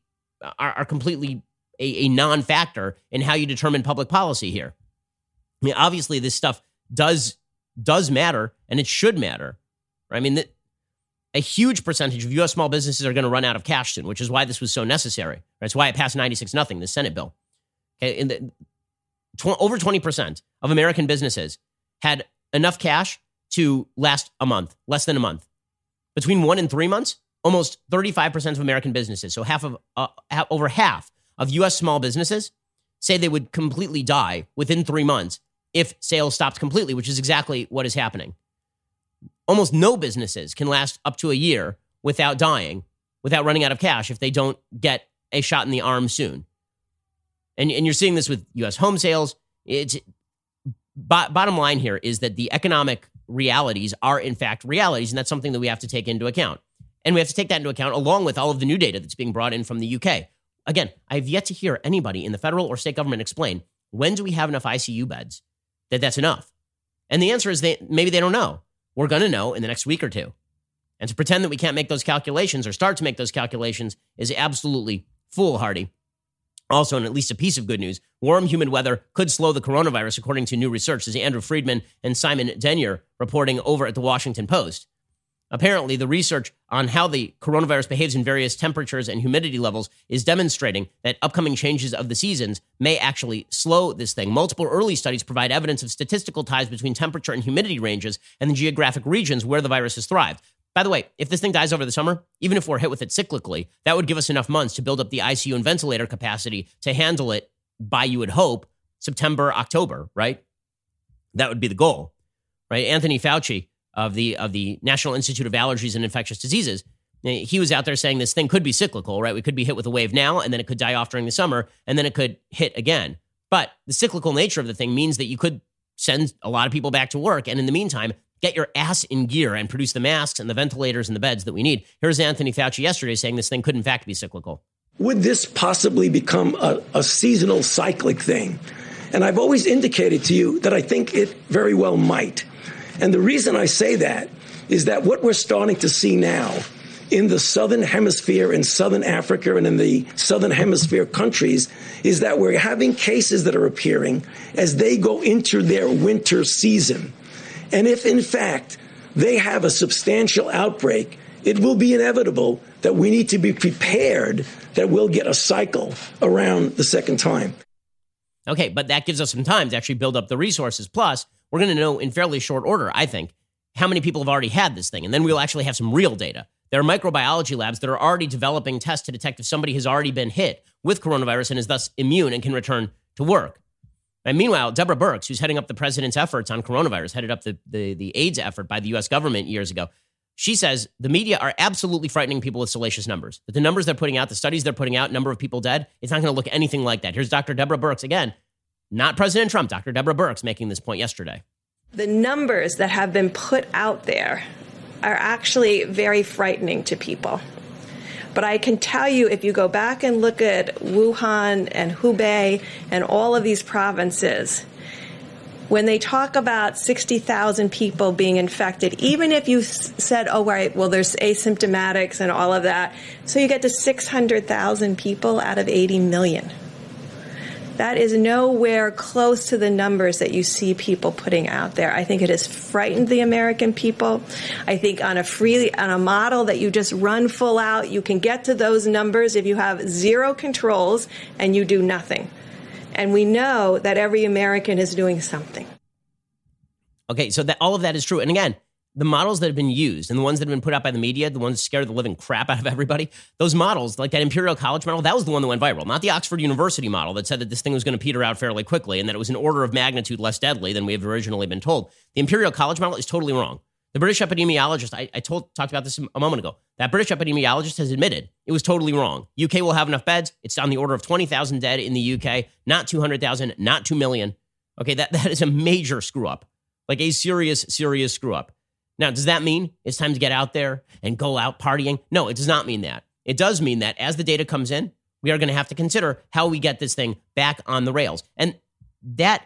a non-factor in how you determine public policy here? I mean, obviously this stuff does matter, and it should matter. I mean, a huge percentage of U.S. small businesses are going to run out of cash soon, which is why this was so necessary. That's why it passed 96-0, the Senate bill. Okay, over 20% of American businesses had enough cash to last a month, less than a month. Between 1 and 3 months, almost 35% of American businesses, so over half of U.S. small businesses, say they would completely die within 3 months if sales stopped completely, which is exactly what is happening. Almost no businesses can last up to a year without dying, without running out of cash if they don't get a shot in the arm soon. And you're seeing this with U.S. home sales. Bottom line here is that the economic realities are, in fact, realities, and that's something that we have to take into account. And we have to take that into account along with all of the new data that's being brought in from the UK. Again, I've yet to hear anybody in the federal or state government explain, when do we have enough ICU beds that's enough? And the answer is maybe they don't know. We're going to know in the next week or two. And to pretend that we can't make those calculations or start to make those calculations is absolutely foolhardy. Also, and at least a piece of good news, warm, humid weather could slow the coronavirus, according to new research. This is Andrew Friedman and Simon Denyer reporting over at the Washington Post. Apparently, the research on how the coronavirus behaves in various temperatures and humidity levels is demonstrating that upcoming changes of the seasons may actually slow this thing. Multiple early studies provide evidence of statistical ties between temperature and humidity ranges and the geographic regions where the virus has thrived. By the way, if this thing dies over the summer, even if we're hit with it cyclically, that would give us enough months to build up the ICU and ventilator capacity to handle it by, you would hope, September, October, right? That would be the goal, right? Anthony Fauci of the National Institute of Allergies and Infectious Diseases, he was out there saying this thing could be cyclical, right? We could be hit with a wave now, and then it could die off during the summer, and then it could hit again. But the cyclical nature of the thing means that you could send a lot of people back to work, and in the meantime, get your ass in gear and produce the masks and the ventilators and the beds that we need. Here's Anthony Fauci yesterday saying this thing could in fact be cyclical. Would this possibly become a seasonal cyclic thing? And I've always indicated to you that I think it very well might. And the reason I say that is that what we're starting to see now in the Southern Hemisphere, in Southern Africa, and in the Southern Hemisphere countries is that we're having cases that are appearing as they go into their winter season. And if, in fact, they have a substantial outbreak, it will be inevitable that we need to be prepared that we'll get a cycle around the second time. Okay, but that gives us some time to actually build up the resources. Plus, we're going to know in fairly short order, I think, how many people have already had this thing. And then we'll actually have some real data. There are microbiology labs that are already developing tests to detect if somebody has already been hit with coronavirus and is thus immune and can return to work. And meanwhile, Deborah Birx, who's heading up the president's efforts on coronavirus, headed up the AIDS effort by the U.S. government years ago, she says the media are absolutely frightening people with salacious numbers. That the numbers they're putting out, the studies they're putting out, number of people dead, it's not going to look anything like that. Here's Dr. Deborah Birx again, not President Trump, Dr. Deborah Birx making this point yesterday. The numbers that have been put out there are actually very frightening to people. But I can tell you, if you go back and look at Wuhan and Hubei and all of these provinces, when they talk about 60,000 people being infected, even if you said, oh, right, well, there's asymptomatics and all of that, so you get to 600,000 people out of 80 million. That is nowhere close to the numbers that you see people putting out there. I think it has frightened the American people. I think on a model that you just run full out, you can get to those numbers if you have zero controls and you do nothing. And we know that every American is doing something. Okay, so that all of that is true. And again, the models that have been used and the ones that have been put out by the media, the ones that scare the living crap out of everybody, those models, like that Imperial College model, that was the one that went viral, not the Oxford University model that said that this thing was going to peter out fairly quickly and that it was an order of magnitude less deadly than we have originally been told. The Imperial College model is totally wrong. The British epidemiologist, I talked about this a moment ago, that British epidemiologist has admitted it was totally wrong. UK will have enough beds. It's on the order of 20,000 dead in the UK, not 200,000, not 2 million. Okay, that is a major screw up, like a serious screw up. Now, does that mean it's time to get out there and go out partying? No, it does not mean that. It does mean that as the data comes in, we are going to have to consider how we get this thing back on the rails. And it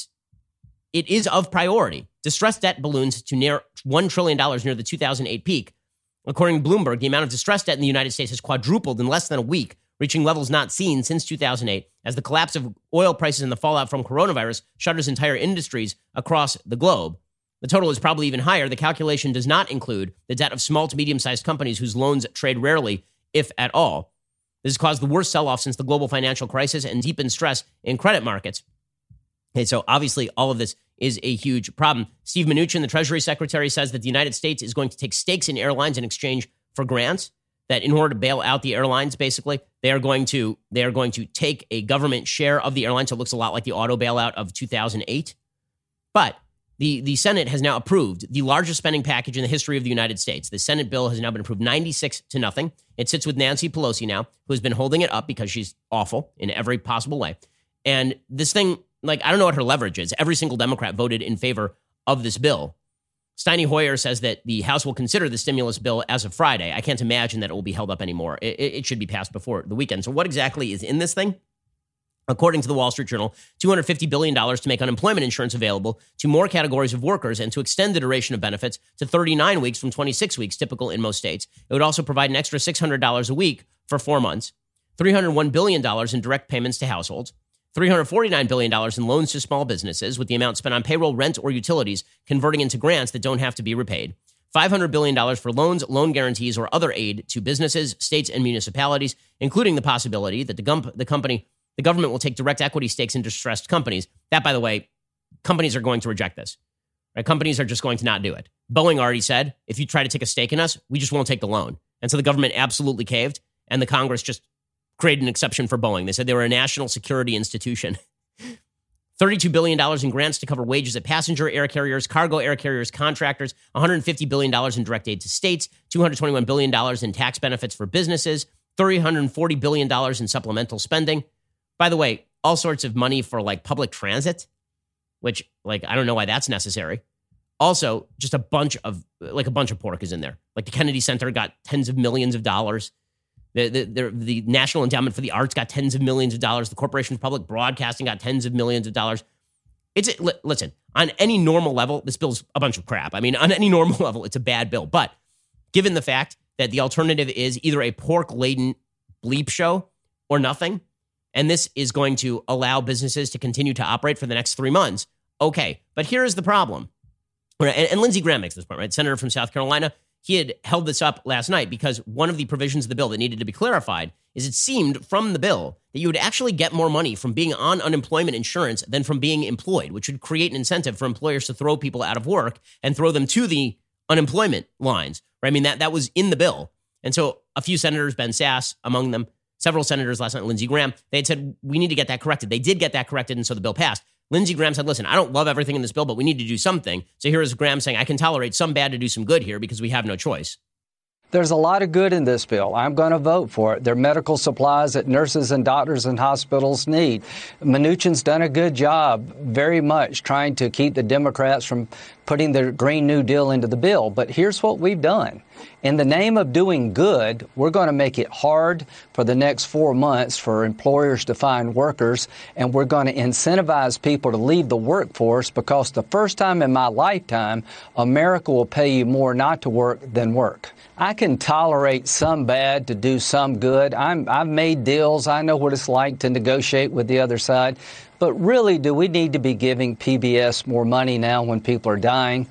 is of priority. Distressed debt balloons to near $1 trillion near the 2008 peak. According to Bloomberg, the amount of distressed debt in the United States has quadrupled in less than a week, reaching levels not seen since 2008, as the collapse of oil prices and the fallout from coronavirus shutters entire industries across the globe. The total is probably even higher. The calculation does not include the debt of small to medium-sized companies whose loans trade rarely, if at all. This has caused the worst sell-off since the global financial crisis and deepened stress in credit markets. Okay, so obviously all of this is a huge problem. Steve Mnuchin, the Treasury Secretary, says that the United States is going to take stakes in airlines in exchange for grants, that in order to bail out the airlines, basically, they are going to take a government share of the airlines. So it looks a lot like the auto bailout of 2008. But the Senate has now approved the largest spending package in the history of the United States. The Senate bill has now been approved 96-0. It sits with Nancy Pelosi now, who has been holding it up because she's awful in every possible way. And this thing, I don't know what her leverage is. Every single Democrat voted in favor of this bill. Steny Hoyer says that the House will consider the stimulus bill as of Friday. I can't imagine that it will be held up anymore. It should be passed before the weekend. So what exactly is in this thing? According to the Wall Street Journal, $250 billion to make unemployment insurance available to more categories of workers and to extend the duration of benefits to 39 weeks from 26 weeks, typical in most states. It would also provide an extra $600 a week for 4 months, $301 billion in direct payments to households, $349 billion in loans to small businesses, with the amount spent on payroll, rent, or utilities converting into grants that don't have to be repaid, $500 billion for loans, loan guarantees, or other aid to businesses, states, and municipalities, including the possibility that the government will take direct equity stakes in distressed companies. That, by the way, companies are going to reject this. Right? Companies are just going to not do it. Boeing already said, if you try to take a stake in us, we just won't take the loan. And so the government absolutely caved, and the Congress just created an exception for Boeing. They said they were a national security institution. $32 billion in grants to cover wages at passenger air carriers, cargo air carriers, contractors, $150 billion in direct aid to states, $221 billion in tax benefits for businesses, $340 billion in supplemental spending. By the way, all sorts of money for like public transit, which like, I don't know why that's necessary. Also, just a bunch of pork is in there. Like the Kennedy Center got tens of millions of dollars. The National Endowment for the Arts got tens of millions of dollars. The Corporation for Public Broadcasting got tens of millions of dollars. Listen, on any normal level, this bill's a bunch of crap. I mean, on any normal level, it's a bad bill. But given the fact that the alternative is either a pork-laden bleep show or nothing, and this is going to allow businesses to continue to operate for the next 3 months, okay. But here is the problem. And Lindsey Graham makes this point, right? Senator from South Carolina. He had held this up last night because one of the provisions of the bill that needed to be clarified is it seemed from the bill that you would actually get more money from being on unemployment insurance than from being employed, which would create an incentive for employers to throw people out of work and throw them to the unemployment lines, right? I mean, that was in the bill. And so a few senators, Ben Sasse among them, several senators last night, Lindsey Graham, they had said, we need to get that corrected. They did get that corrected, and so the bill passed. Lindsey Graham said, listen, I don't love everything in this bill, but we need to do something. So here is Graham saying, I can tolerate some bad to do some good here because we have no choice. There's a lot of good in this bill. I'm going to vote for it. They're medical supplies that nurses and doctors and hospitals need. Mnuchin's done a good job, very much, trying to keep the Democrats from putting the Green New Deal into the bill. But here's what we've done. In the name of doing good, we're going to make it hard for the next 4 months for employers to find workers, and we're going to incentivize people to leave the workforce because the first time in my lifetime, America will pay you more not to work than work. I can tolerate some bad to do some good. I've made deals. I know what it's like to negotiate with the other side. But really, do we need to be giving PBS more money now when people are dying?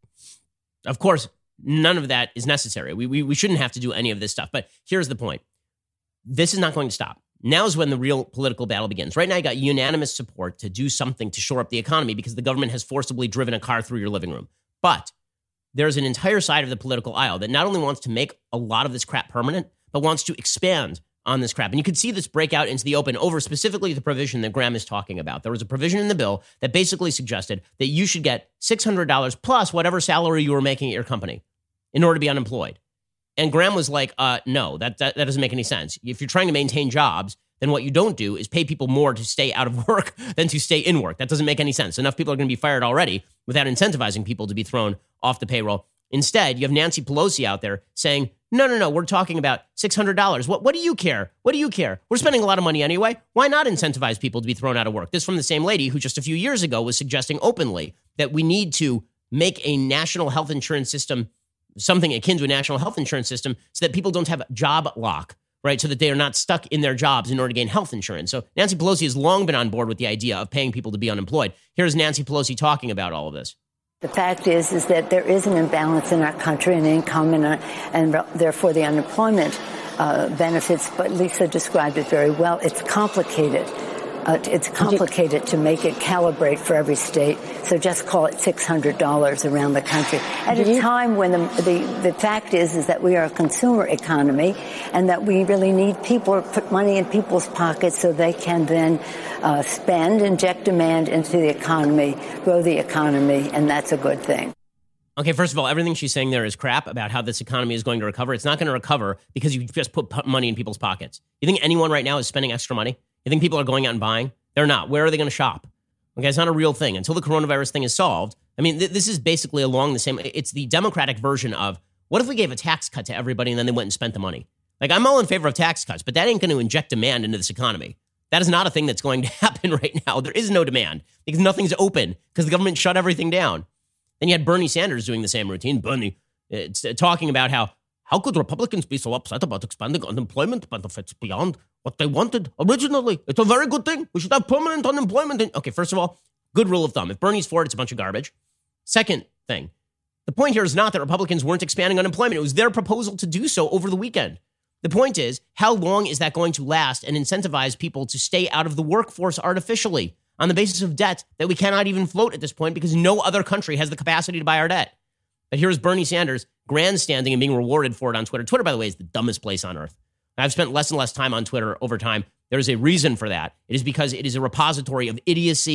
Of course, none of that is necessary. We shouldn't have to do any of this stuff. But here's the point. This is not going to stop. Now is when the real political battle begins. Right now, you got unanimous support to do something to shore up the economy because the government has forcibly driven a car through your living room. But there's an entire side of the political aisle that not only wants to make a lot of this crap permanent, but wants to expand on this crap. And you could see this break out into the open over specifically the provision that Graham is talking about. There was a provision in the bill that basically suggested that you should get $600 plus whatever salary you were making at your company in order to be unemployed. And Graham was like, no, that doesn't make any sense. If you're trying to maintain jobs, then what you don't do is pay people more to stay out of work than to stay in work. That doesn't make any sense. Enough people are going to be fired already without incentivizing people to be thrown off the payroll. Instead, you have Nancy Pelosi out there saying, no, we're talking about $600. What do you care? What do you care? We're spending a lot of money anyway. Why not incentivize people to be thrown out of work? This from the same lady who just a few years ago was suggesting openly that we need to make a national health insurance system, something akin to a national health insurance system, so that people don't have job lock, right? So that they are not stuck in their jobs in order to gain health insurance. So Nancy Pelosi has long been on board with the idea of paying people to be unemployed. Here's Nancy Pelosi talking about all of this. The fact is that there is an imbalance in our country in income and therefore the unemployment benefits. But Lisa described it very well. It's complicated. It's complicated to make it calibrate for every state. So just call it $600 around the country at a time when the fact is that we are a consumer economy and that we really need people to put money in people's pockets so they can then spend, inject demand into the economy, grow the economy, and that's a good thing. Okay, first of all, everything she's saying there is crap about how this economy is going to recover. It's not going to recover because you just put money in people's pockets. You think anyone right now is spending extra money? You think people are going out and buying? They're not. Where are they going to shop? Okay, it's not a real thing. Until the coronavirus thing is solved, I mean, this is basically along the same, it's the Democratic version of, what if we gave a tax cut to everybody and then they went and spent the money? Like, I'm all in favor of tax cuts, but that ain't going to inject demand into this economy. That is not a thing that's going to happen right now. There is no demand because nothing's open because the government shut everything down. Then you had Bernie Sanders doing the same routine. Bernie talking about how could Republicans be so upset about expanding unemployment benefits beyond what they wanted originally? It's a very good thing. We should have permanent unemployment. Okay, first of all, good rule of thumb. If Bernie's for it, it's a bunch of garbage. Second thing, the point here is not that Republicans weren't expanding unemployment. It was their proposal to do so over the weekend. The point is, how long is that going to last and incentivize people to stay out of the workforce artificially on the basis of debt that we cannot even float at this point because no other country has the capacity to buy our debt? But here's Bernie Sanders grandstanding and being rewarded for it on Twitter. Twitter, by the way, is the dumbest place on earth. I've spent less and less time on Twitter over time. There is a reason for that. It is because it is a repository of idiocy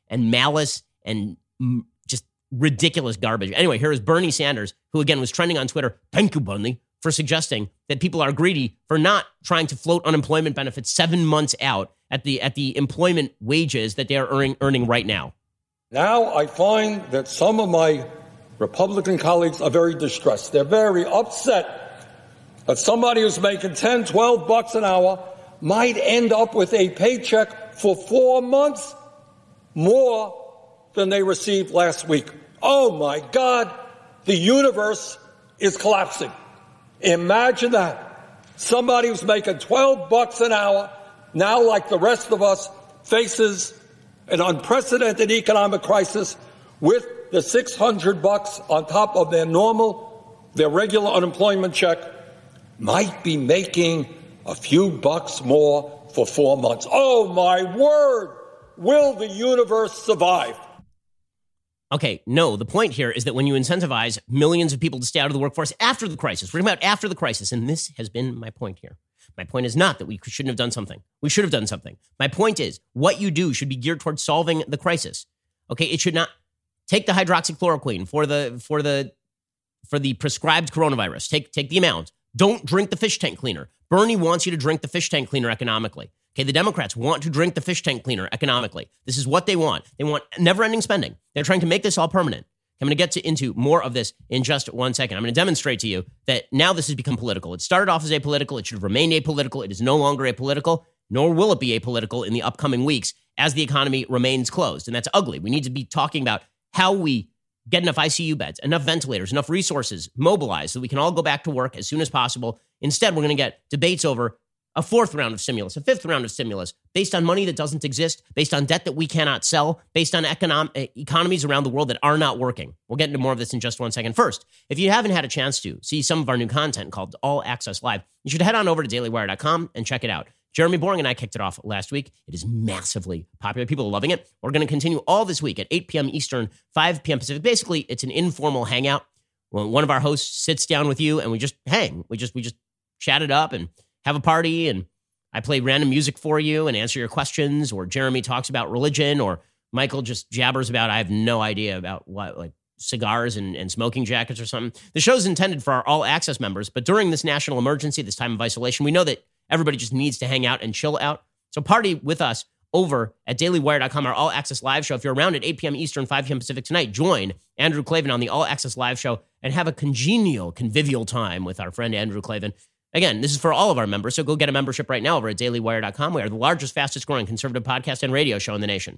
and malice and just ridiculous garbage. Anyway, here is Bernie Sanders, who again was trending on Twitter. Thank you, Bernie, for suggesting that people are greedy for not trying to float unemployment benefits 7 months out at the employment wages that they are earning right now. Now I find that some of my Republican colleagues are very distressed. They're very upset that somebody who's making $10, $12 an hour might end up with a paycheck for 4 months more than they received last week. Oh, my God, the universe is collapsing. Imagine that. Somebody who's making $12 an hour now, like the rest of us, faces an unprecedented economic crisis with the $600 on top of their regular unemployment check, might be making a few bucks more for 4 months. Oh, my word! Will the universe survive? Okay, no, the point here is that when you incentivize millions of people to stay out of the workforce after the crisis, we're talking about after the crisis, and this has been my point here. My point is not that we shouldn't have done something. We should have done something. My point is what you do should be geared towards solving the crisis. Okay, it should not take the hydroxychloroquine for the prescribed coronavirus. Take the amount. Don't drink the fish tank cleaner. Bernie wants you to drink the fish tank cleaner economically. Okay, the Democrats want to drink the fish tank cleaner economically. This is what they want. They want never-ending spending. They're trying to make this all permanent. I'm going to get into more of this in just 1 second. I'm going to demonstrate to you that now this has become political. It started off as apolitical. It should have remained apolitical. It is no longer apolitical, nor will it be apolitical in the upcoming weeks as the economy remains closed. And that's ugly. We need to be talking about how we get enough ICU beds, enough ventilators, enough resources mobilized so we can all go back to work as soon as possible. Instead, we're going to get debates over a fourth round of stimulus, a fifth round of stimulus, based on money that doesn't exist, based on debt that we cannot sell, based on economies around the world that are not working. We'll get into more of this in just 1 second. First, if you haven't had a chance to see some of our new content called All Access Live, you should head on over to dailywire.com and check it out. Jeremy Boring and I kicked it off last week. It is massively popular. People are loving it. We're going to continue all this week at 8 p.m. Eastern, 5 p.m. Pacific. Basically, it's an informal hangout. One of our hosts sits down with you and we just hang. We just chat it up and have a party, and I play random music for you and answer your questions, or Jeremy talks about religion, or Michael just jabbers about, I have no idea about what, like cigars and smoking jackets or something. The show's intended for our All Access members, but during this national emergency, this time of isolation, we know that everybody just needs to hang out and chill out. So party with us over at dailywire.com, our All Access Live show. If you're around at 8 p.m. Eastern, 5 p.m. Pacific tonight, join Andrew Klavan on the All Access Live show and have a congenial, convivial time with our friend Andrew Klavan. Again, this is for all of our members, so go get a membership right now over at dailywire.com. We are the largest, fastest growing conservative podcast and radio show in the nation.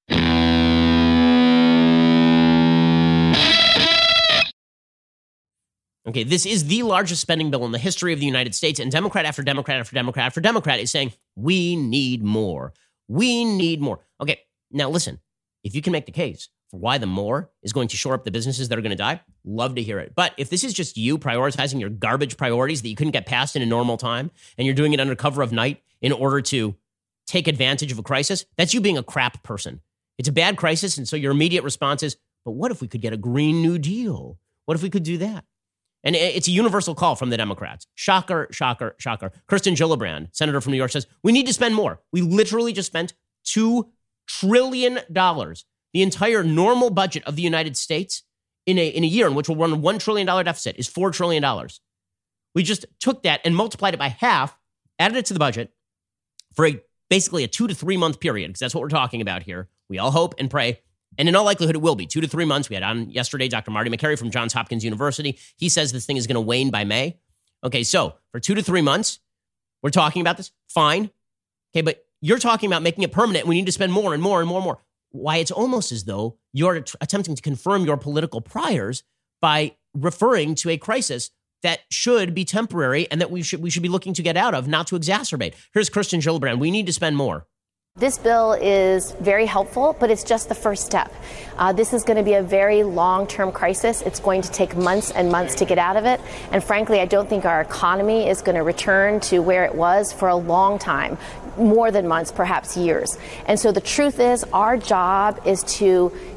Okay, this is the largest spending bill in the history of the United States, and Democrat after Democrat after Democrat after Democrat is saying, we need more. We need more. Okay, now listen, if you can make the case for why the more is going to shore up the businesses that are going to die, love to hear it. But if this is just you prioritizing your garbage priorities that you couldn't get past in a normal time, and you're doing it under cover of night in order to take advantage of a crisis, that's you being a crap person. It's a bad crisis, and so your immediate response is, but what if we could get a Green New Deal? What if we could do that? And it's a universal call from the Democrats. Shocker, shocker, shocker. Kirsten Gillibrand, senator from New York, says, we need to spend more. We literally just spent $2 trillion. The entire normal budget of the United States in a year in which we'll run a $1 trillion deficit is $4 trillion. We just took that and multiplied it by half, added it to the budget for basically a 2 to 3 month period, because that's what we're talking about here. We all hope and pray. And in all likelihood, it will be 2 to 3 months. We had on yesterday Dr. Marty McCary from Johns Hopkins University. He says this thing is going to wane by May. Okay, so for 2 to 3 months, we're talking about this. Fine. Okay, but you're talking about making it permanent. We need to spend more and more and more and more. Why, it's almost as though you're attempting to confirm your political priors by referring to a crisis that should be temporary and that we should be looking to get out of, not to exacerbate. Here's Kirsten Gillibrand. We need to spend more. This bill is very helpful, but it's just the first step. This is going to be a very long-term crisis. It's going to take months and months to get out of it. And frankly, I don't think our economy is going to return to where it was for a long time, more than months, perhaps years. And so the truth is, our job is to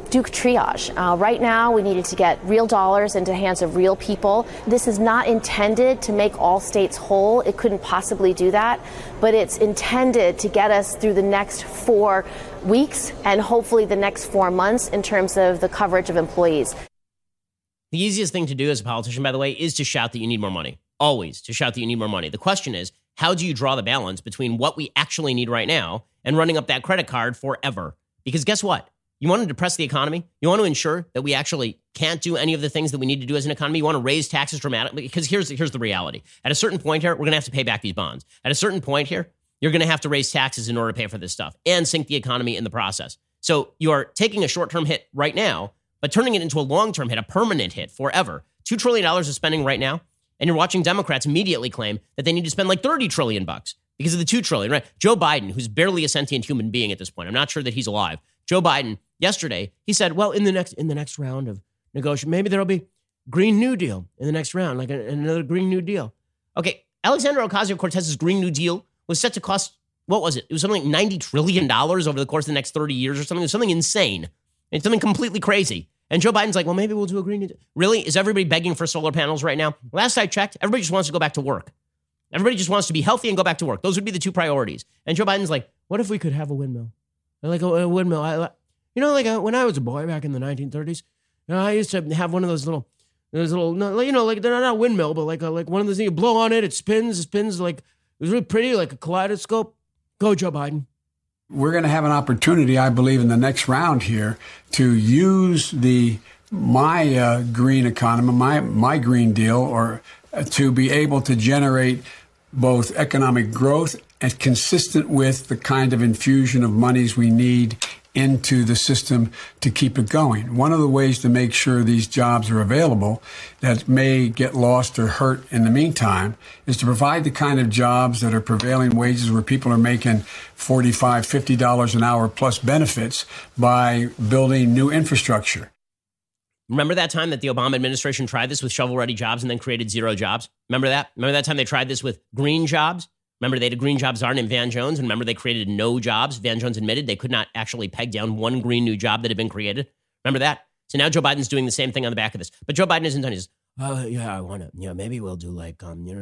do triage. Right now, we needed to get real dollars into the hands of real people. This is not intended to make all states whole. It couldn't possibly do that. But it's intended to get us through the next 4 weeks and hopefully the next 4 months in terms of the coverage of employees. The easiest thing to do as a politician, by the way, is to shout that you need more money. Always to shout that you need more money. The question is, how do you draw the balance between what we actually need right now and running up that credit card forever? Because guess what? You want to depress the economy? You want to ensure that we actually can't do any of the things that we need to do as an economy? You want to raise taxes dramatically? Because here's the reality. At a certain point here, we're going to have to pay back these bonds. At a certain point here, you're going to have to raise taxes in order to pay for this stuff and sink the economy in the process. So you are taking a short-term hit right now, but turning it into a long-term hit, a permanent hit forever. $2 trillion of spending right now, and you're watching Democrats immediately claim that they need to spend like $30 trillion because of the $2 trillion, right? Joe Biden, who's barely a sentient human being at this point, I'm not sure that he's alive. Joe Biden, yesterday, he said, well, in the next round of negotiation, maybe there'll be Green New Deal in the next round, like another Green New Deal. Okay, Alexandria Ocasio-Cortez's Green New Deal was set to cost, what was it? It was something like $90 trillion over the course of the next 30 years or something. It was something insane. It's something completely crazy. And Joe Biden's like, well, maybe we'll do a Green New Deal. Really? Is everybody begging for solar panels right now? Last I checked, everybody just wants to go back to work. Everybody just wants to be healthy and go back to work. Those would be the two priorities. And Joe Biden's like, what if we could have a windmill? Like a windmill. When I was a boy back in the 1930s, I used to have one of those little, like they're not a windmill, but like one of those things you blow on it, it spins like, it was really pretty, like a kaleidoscope. Go, Joe Biden. We're going to have an opportunity, I believe, in the next round here to use my green economy, my Green Deal, or to be able to generate both economic growth and consistent with the kind of infusion of monies we need into the system to keep it going. One of the ways to make sure these jobs are available that may get lost or hurt in the meantime is to provide the kind of jobs that are prevailing wages where people are making $45, $50 an hour plus benefits by building new infrastructure. Remember that time that the Obama administration tried this with shovel-ready jobs and then created zero jobs? Remember that? Remember that time they tried this with green jobs? Remember they had a green job czar named Van Jones? And remember they created no jobs? Van Jones admitted they could not actually peg down one green new job that had been created. Remember that? So now Joe Biden's doing the same thing on the back of this. But Joe Biden isn't done his, I want to, maybe we'll do like,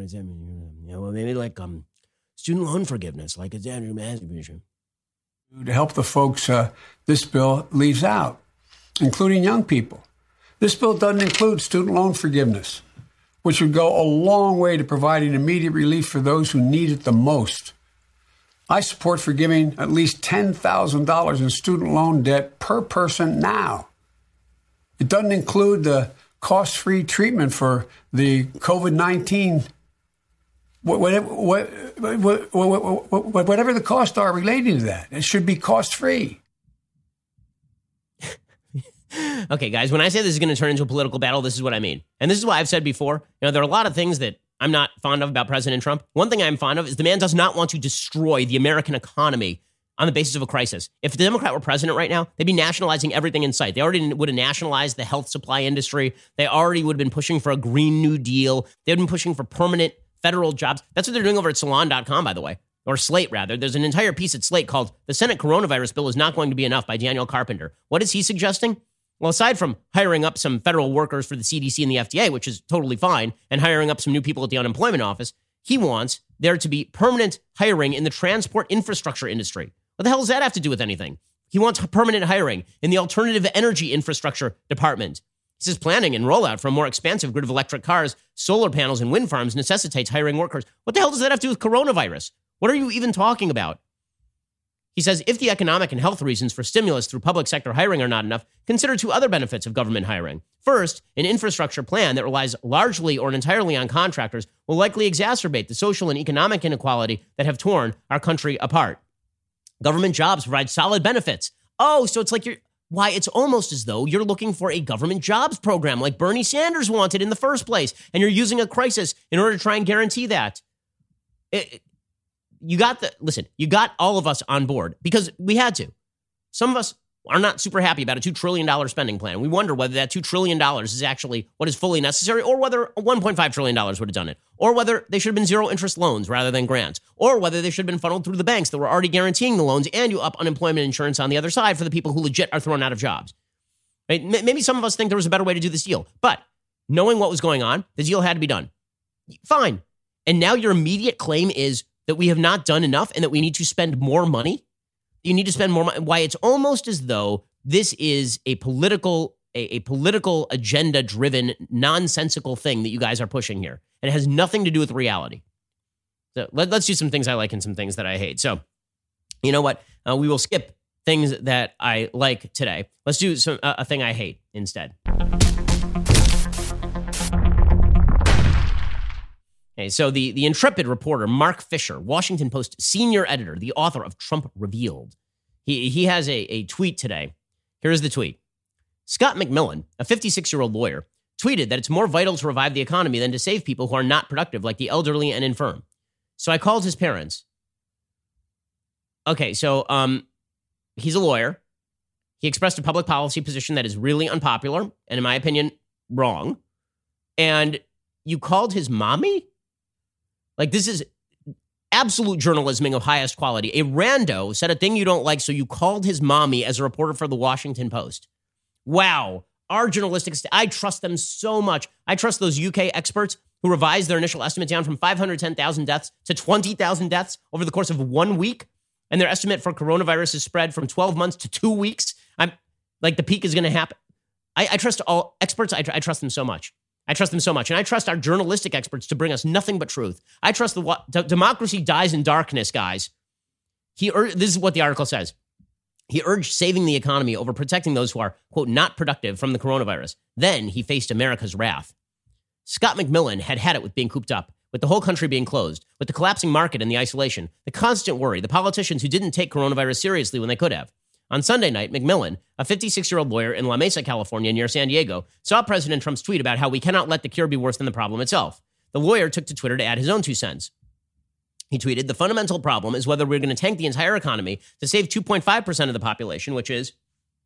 maybe like student loan forgiveness, like it's Andrew Manchin. To help the folks this bill leaves out, including young people. This bill doesn't include student loan forgiveness, which would go a long way to providing immediate relief for those who need it the most. I support forgiving at least $10,000 in student loan debt per person now. It doesn't include the cost-free treatment for the COVID-19, whatever the costs are relating to that. It should be cost-free. Okay, guys, when I say this is going to turn into a political battle, this is what I mean. And this is why I've said before, there are a lot of things that I'm not fond of about President Trump. One thing I'm fond of is the man does not want to destroy the American economy on the basis of a crisis. If the Democrat were president right now, they'd be nationalizing everything in sight. They already would have nationalized the health supply industry. They already would have been pushing for a Green New Deal. They'd been pushing for permanent federal jobs. That's what they're doing over at Salon.com, by the way. Or Slate, rather. There's an entire piece at Slate called The Senate Coronavirus Bill is Not Going to Be Enough by Daniel Carpenter. What is he suggesting? Well, aside from hiring up some federal workers for the CDC and the FDA, which is totally fine, and hiring up some new people at the unemployment office, he wants there to be permanent hiring in the transport infrastructure industry. What the hell does that have to do with anything? He wants permanent hiring in the alternative energy infrastructure department. He says planning and rollout for a more expansive grid of electric cars, solar panels, and wind farms necessitates hiring workers. What the hell does that have to do with coronavirus? What are you even talking about? He says, if the economic and health reasons for stimulus through public sector hiring are not enough, consider two other benefits of government hiring. First, an infrastructure plan that relies largely or entirely on contractors will likely exacerbate the social and economic inequality that have torn our country apart. Government jobs provide solid benefits. Oh, so it's like it's almost as though you're looking for a government jobs program like Bernie Sanders wanted in the first place, and you're using a crisis in order to try and guarantee that. You got all of us on board because we had to. Some of us are not super happy about a $2 trillion spending plan. We wonder whether that $2 trillion is actually what is fully necessary, or whether $1.5 trillion would have done it, or whether they should have been zero interest loans rather than grants, or whether they should have been funneled through the banks that were already guaranteeing the loans, and you up unemployment insurance on the other side for the people who legit are thrown out of jobs. Right? Maybe some of us think there was a better way to do this deal, but knowing what was going on, the deal had to be done. Fine. And now your immediate claim is that we have not done enough and that we need to spend more money. You need to spend more money. Why? It's almost as though this is a political agenda-driven, nonsensical thing that you guys are pushing here. And it has nothing to do with reality. So let's do some things I like and some things that I hate. So you know what? We will skip things that I like today. Let's do a thing I hate instead. Okay, so the intrepid reporter, Mark Fisher, Washington Post senior editor, the author of Trump Revealed, he has a tweet today. Here's the tweet. Scott McMillan, a 56-year-old lawyer, tweeted that it's more vital to revive the economy than to save people who are not productive, like the elderly and infirm. So I called his parents. Okay, so he's a lawyer. He expressed a public policy position that is really unpopular and, in my opinion, wrong. And you called his mommy? Like, this is absolute journalisming of highest quality. A rando said a thing you don't like, so you called his mommy as a reporter for the Washington Post. Wow. Our journalistic, I trust them so much. I trust those UK experts who revised their initial estimate down from 510,000 deaths to 20,000 deaths over the course of 1 week. And their estimate for coronavirus is spread from 12 months to 2 weeks. I'm like, the peak is going to happen. I trust all experts. I trust them so much. I trust them so much. And I trust our journalistic experts to bring us nothing but truth. I trust democracy dies in darkness, guys. This is what the article says. He urged saving the economy over protecting those who are, quote, not productive from the coronavirus. Then he faced America's wrath. Scott McMillan had it with being cooped up, with the whole country being closed, with the collapsing market and the isolation, the constant worry, the politicians who didn't take coronavirus seriously when they could have. On Sunday night, McMillan, a 56-year-old lawyer in La Mesa, California, near San Diego, saw President Trump's tweet about how we cannot let the cure be worse than the problem itself. The lawyer took to Twitter to add his own 2 cents. He tweeted, the fundamental problem is whether we're going to tank the entire economy to save 2.5% of the population, which is,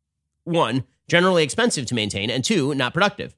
1, generally expensive to maintain, and 2, not productive.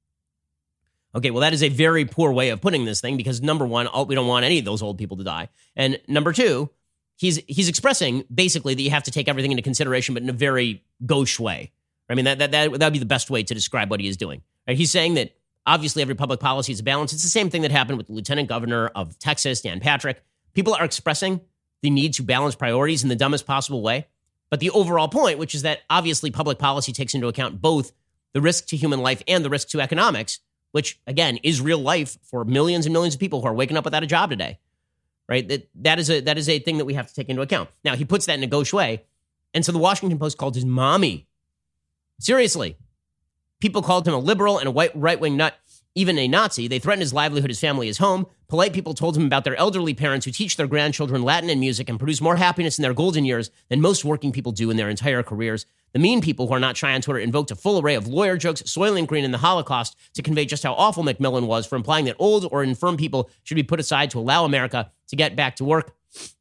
Okay, well, that is a very poor way of putting this thing because, number 1, we don't want any of those old people to die. And number 2, he's expressing basically that you have to take everything into consideration, but in a very gauche way. I mean, that would be the best way to describe what he is doing. Right? He's saying that obviously every public policy is a balance. It's the same thing that happened with the Lieutenant Governor of Texas, Dan Patrick. People are expressing the need to balance priorities in the dumbest possible way. But the overall point, which is that obviously public policy takes into account both the risk to human life and the risk to economics, which, again, is real life for millions and millions of people who are waking up without a job today. Right? That is a thing that we have to take into account. Now, he puts that in a gauche way. And so the Washington Post called his mommy. Seriously. People called him a liberal and a right-wing nut, even a Nazi. They threatened his livelihood, his family, his home. Polite people told him about their elderly parents who teach their grandchildren Latin and music and produce more happiness in their golden years than most working people do in their entire careers. The mean people who are not shy on Twitter invoked a full array of lawyer jokes, Soylent Green and the Holocaust to convey just how awful McMillan was for implying that old or infirm people should be put aside to allow America to get back to work.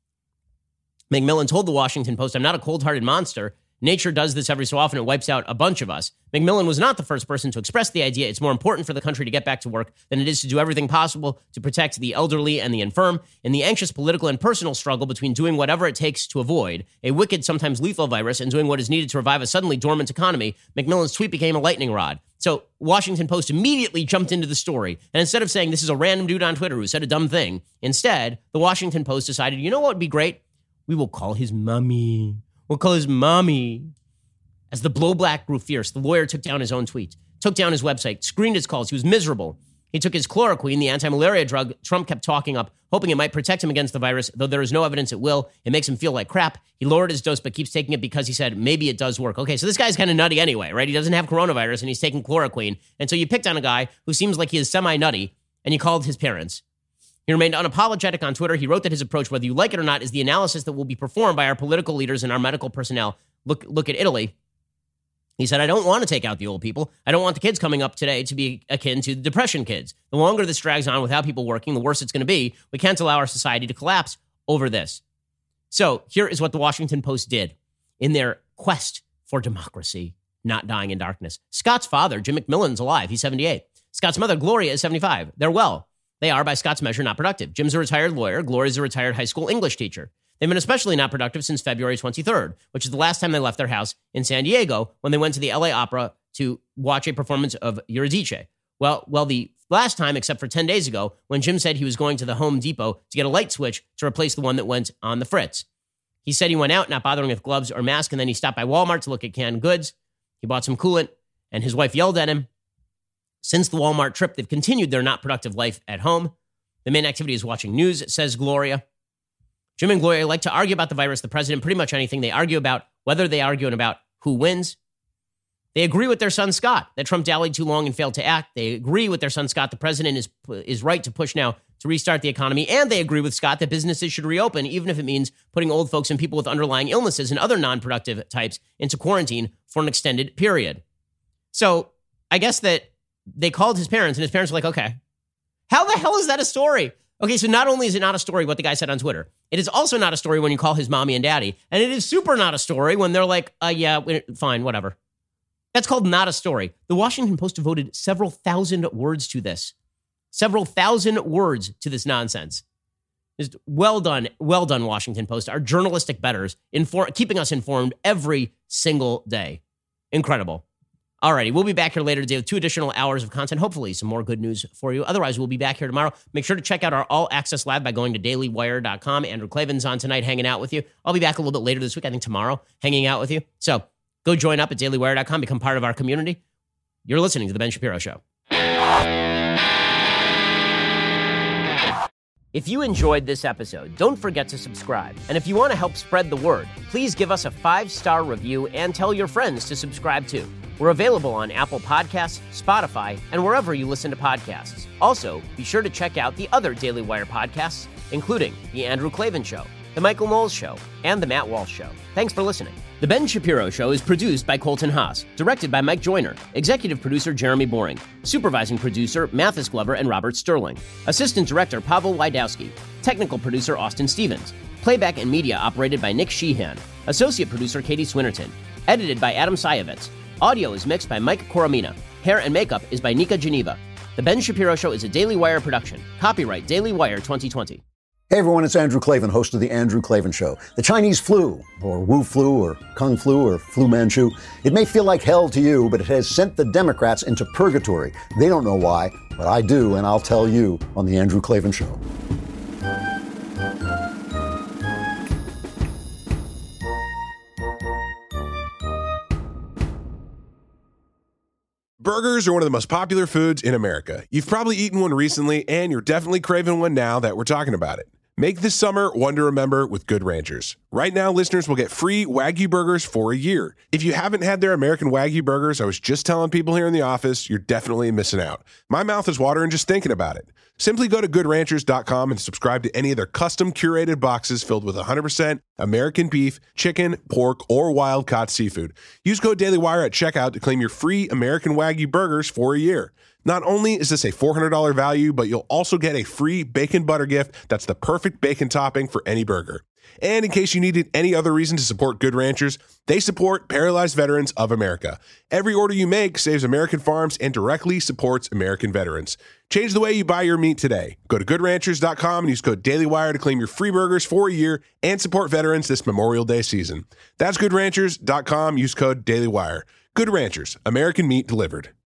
McMillan told the Washington Post, I'm not a cold-hearted monster. Nature does this every so often. It wipes out a bunch of us. McMillan was not the first person to express the idea it's more important for the country to get back to work than it is to do everything possible to protect the elderly and the infirm. In the anxious political and personal struggle between doing whatever it takes to avoid a wicked, sometimes lethal virus and doing what is needed to revive a suddenly dormant economy, McMillan's tweet became a lightning rod. So Washington Post immediately jumped into the story. And instead of saying this is a random dude on Twitter who said a dumb thing, instead, the Washington Post decided, you know what would be great? We will call his mommy. We'll call his mommy. As the blowback grew fierce, the lawyer took down his own tweet, took down his website, screened his calls. He was miserable. He took his chloroquine, the anti-malaria drug Trump kept talking up, hoping it might protect him against the virus, though there is no evidence it will. It makes him feel like crap. He lowered his dose, but keeps taking it because he said maybe it does work. Okay, so this guy's kind of nutty anyway, right? He doesn't have coronavirus, and he's taking chloroquine. And so you picked on a guy who seems like he is semi-nutty, and you called his parents. He remained unapologetic on Twitter. He wrote that his approach, whether you like it or not, is the analysis that will be performed by our political leaders and our medical personnel. Look at Italy. He said, I don't want to take out the old people. I don't want the kids coming up today to be akin to the depression kids. The longer this drags on without people working, the worse it's going to be. We can't allow our society to collapse over this. So here is what the Washington Post did in their quest for democracy, not dying in darkness. Scott's father, Jim McMillan's alive. He's 78. Scott's mother, Gloria, is 75. They're well. They are, by Scott's measure, not productive. Jim's a retired lawyer. Gloria's a retired high school English teacher. They've been especially not productive since February 23rd, which is the last time they left their house in San Diego when they went to the LA Opera to watch a performance of Eurydice. Well, the last time, except for 10 days ago, when Jim said he was going to the Home Depot to get a light switch to replace the one that went on the fritz. He said he went out, not bothering with gloves or mask, and then he stopped by Walmart to look at canned goods. He bought some coolant, and his wife yelled at him. Since the Walmart trip, they've continued their not productive life at home. The main activity is watching news, says Gloria. Jim and Gloria like to argue about the virus, the president, pretty much anything. They argue about whether they argue about who wins. They agree with their son, Scott, that Trump dallied too long and failed to act. They agree with their son, Scott, the president is right to push now to restart the economy. And they agree with Scott that businesses should reopen, even if it means putting old folks and people with underlying illnesses and other non-productive types into quarantine for an extended period. So I guess that they called his parents, and his parents were like, okay, how the hell is that a story? Okay, so not only is it not a story what the guy said on Twitter, it is also not a story when you call his mommy and daddy. And it is super not a story when they're like, yeah, fine, whatever. That's called not a story. The Washington Post devoted several thousand words to this. Several thousand words to this nonsense. Just well done, Washington Post. Our journalistic betters, keeping us informed every single day. Incredible. Alrighty, we'll be back here later today with 2 additional hours of content. Hopefully some more good news for you. Otherwise, we'll be back here tomorrow. Make sure to check out our All Access Live by going to dailywire.com. Andrew Klavan's on tonight hanging out with you. I'll be back a little bit later this week, I think tomorrow, hanging out with you. So go join up at dailywire.com, become part of our community. You're listening to The Ben Shapiro Show. If you enjoyed this episode, don't forget to subscribe. And if you want to help spread the word, please give us a 5-star review and tell your friends to subscribe too. We're available on Apple Podcasts, Spotify, and wherever you listen to podcasts. Also, be sure to check out the other Daily Wire podcasts, including The Andrew Klavan Show, The Michael Knowles Show, and The Matt Walsh Show. Thanks for listening. The Ben Shapiro Show is produced by Colton Haas, directed by Mike Joyner, executive producer Jeremy Boring, supervising producer Mathis Glover and Robert Sterling, assistant director Pavel Wydowski, technical producer Austin Stevens, playback and media operated by Nick Sheehan, associate producer Katie Swinnerton, edited by Adam Sayevitz. Audio is mixed by Mike Coromina. Hair and makeup is by Nika Geneva. The Ben Shapiro Show is a Daily Wire production. Copyright Daily Wire 2020. Hey everyone, it's Andrew Klavan, host of The Andrew Klavan Show. The Chinese flu, or Wu flu, or Kung flu, or Flu Manchu, it may feel like hell to you, but it has sent the Democrats into purgatory. They don't know why, but I do, and I'll tell you on The Andrew Klavan Show. Burgers are one of the most popular foods in America. You've probably eaten one recently, and you're definitely craving one now that we're talking about it. Make this summer one to remember with Good Ranchers. Right now, listeners will get free Wagyu burgers for a year. If you haven't had their American Wagyu burgers, I was just telling people here in the office, you're definitely missing out. My mouth is watering just thinking about it. Simply go to goodranchers.com and subscribe to any of their custom curated boxes filled with 100% American beef, chicken, pork, or wild-caught seafood. Use code DailyWire at checkout to claim your free American Wagyu burgers for a year. Not only is this a $400 value, but you'll also get a free bacon butter gift that's the perfect bacon topping for any burger. And in case you needed any other reason to support Good Ranchers, they support Paralyzed Veterans of America. Every order you make saves American farms and directly supports American veterans. Change the way you buy your meat today. Go to goodranchers.com and use code DailyWire to claim your free burgers for a year and support veterans this Memorial Day season. That's goodranchers.com. Use code DailyWire. Good Ranchers, American meat delivered.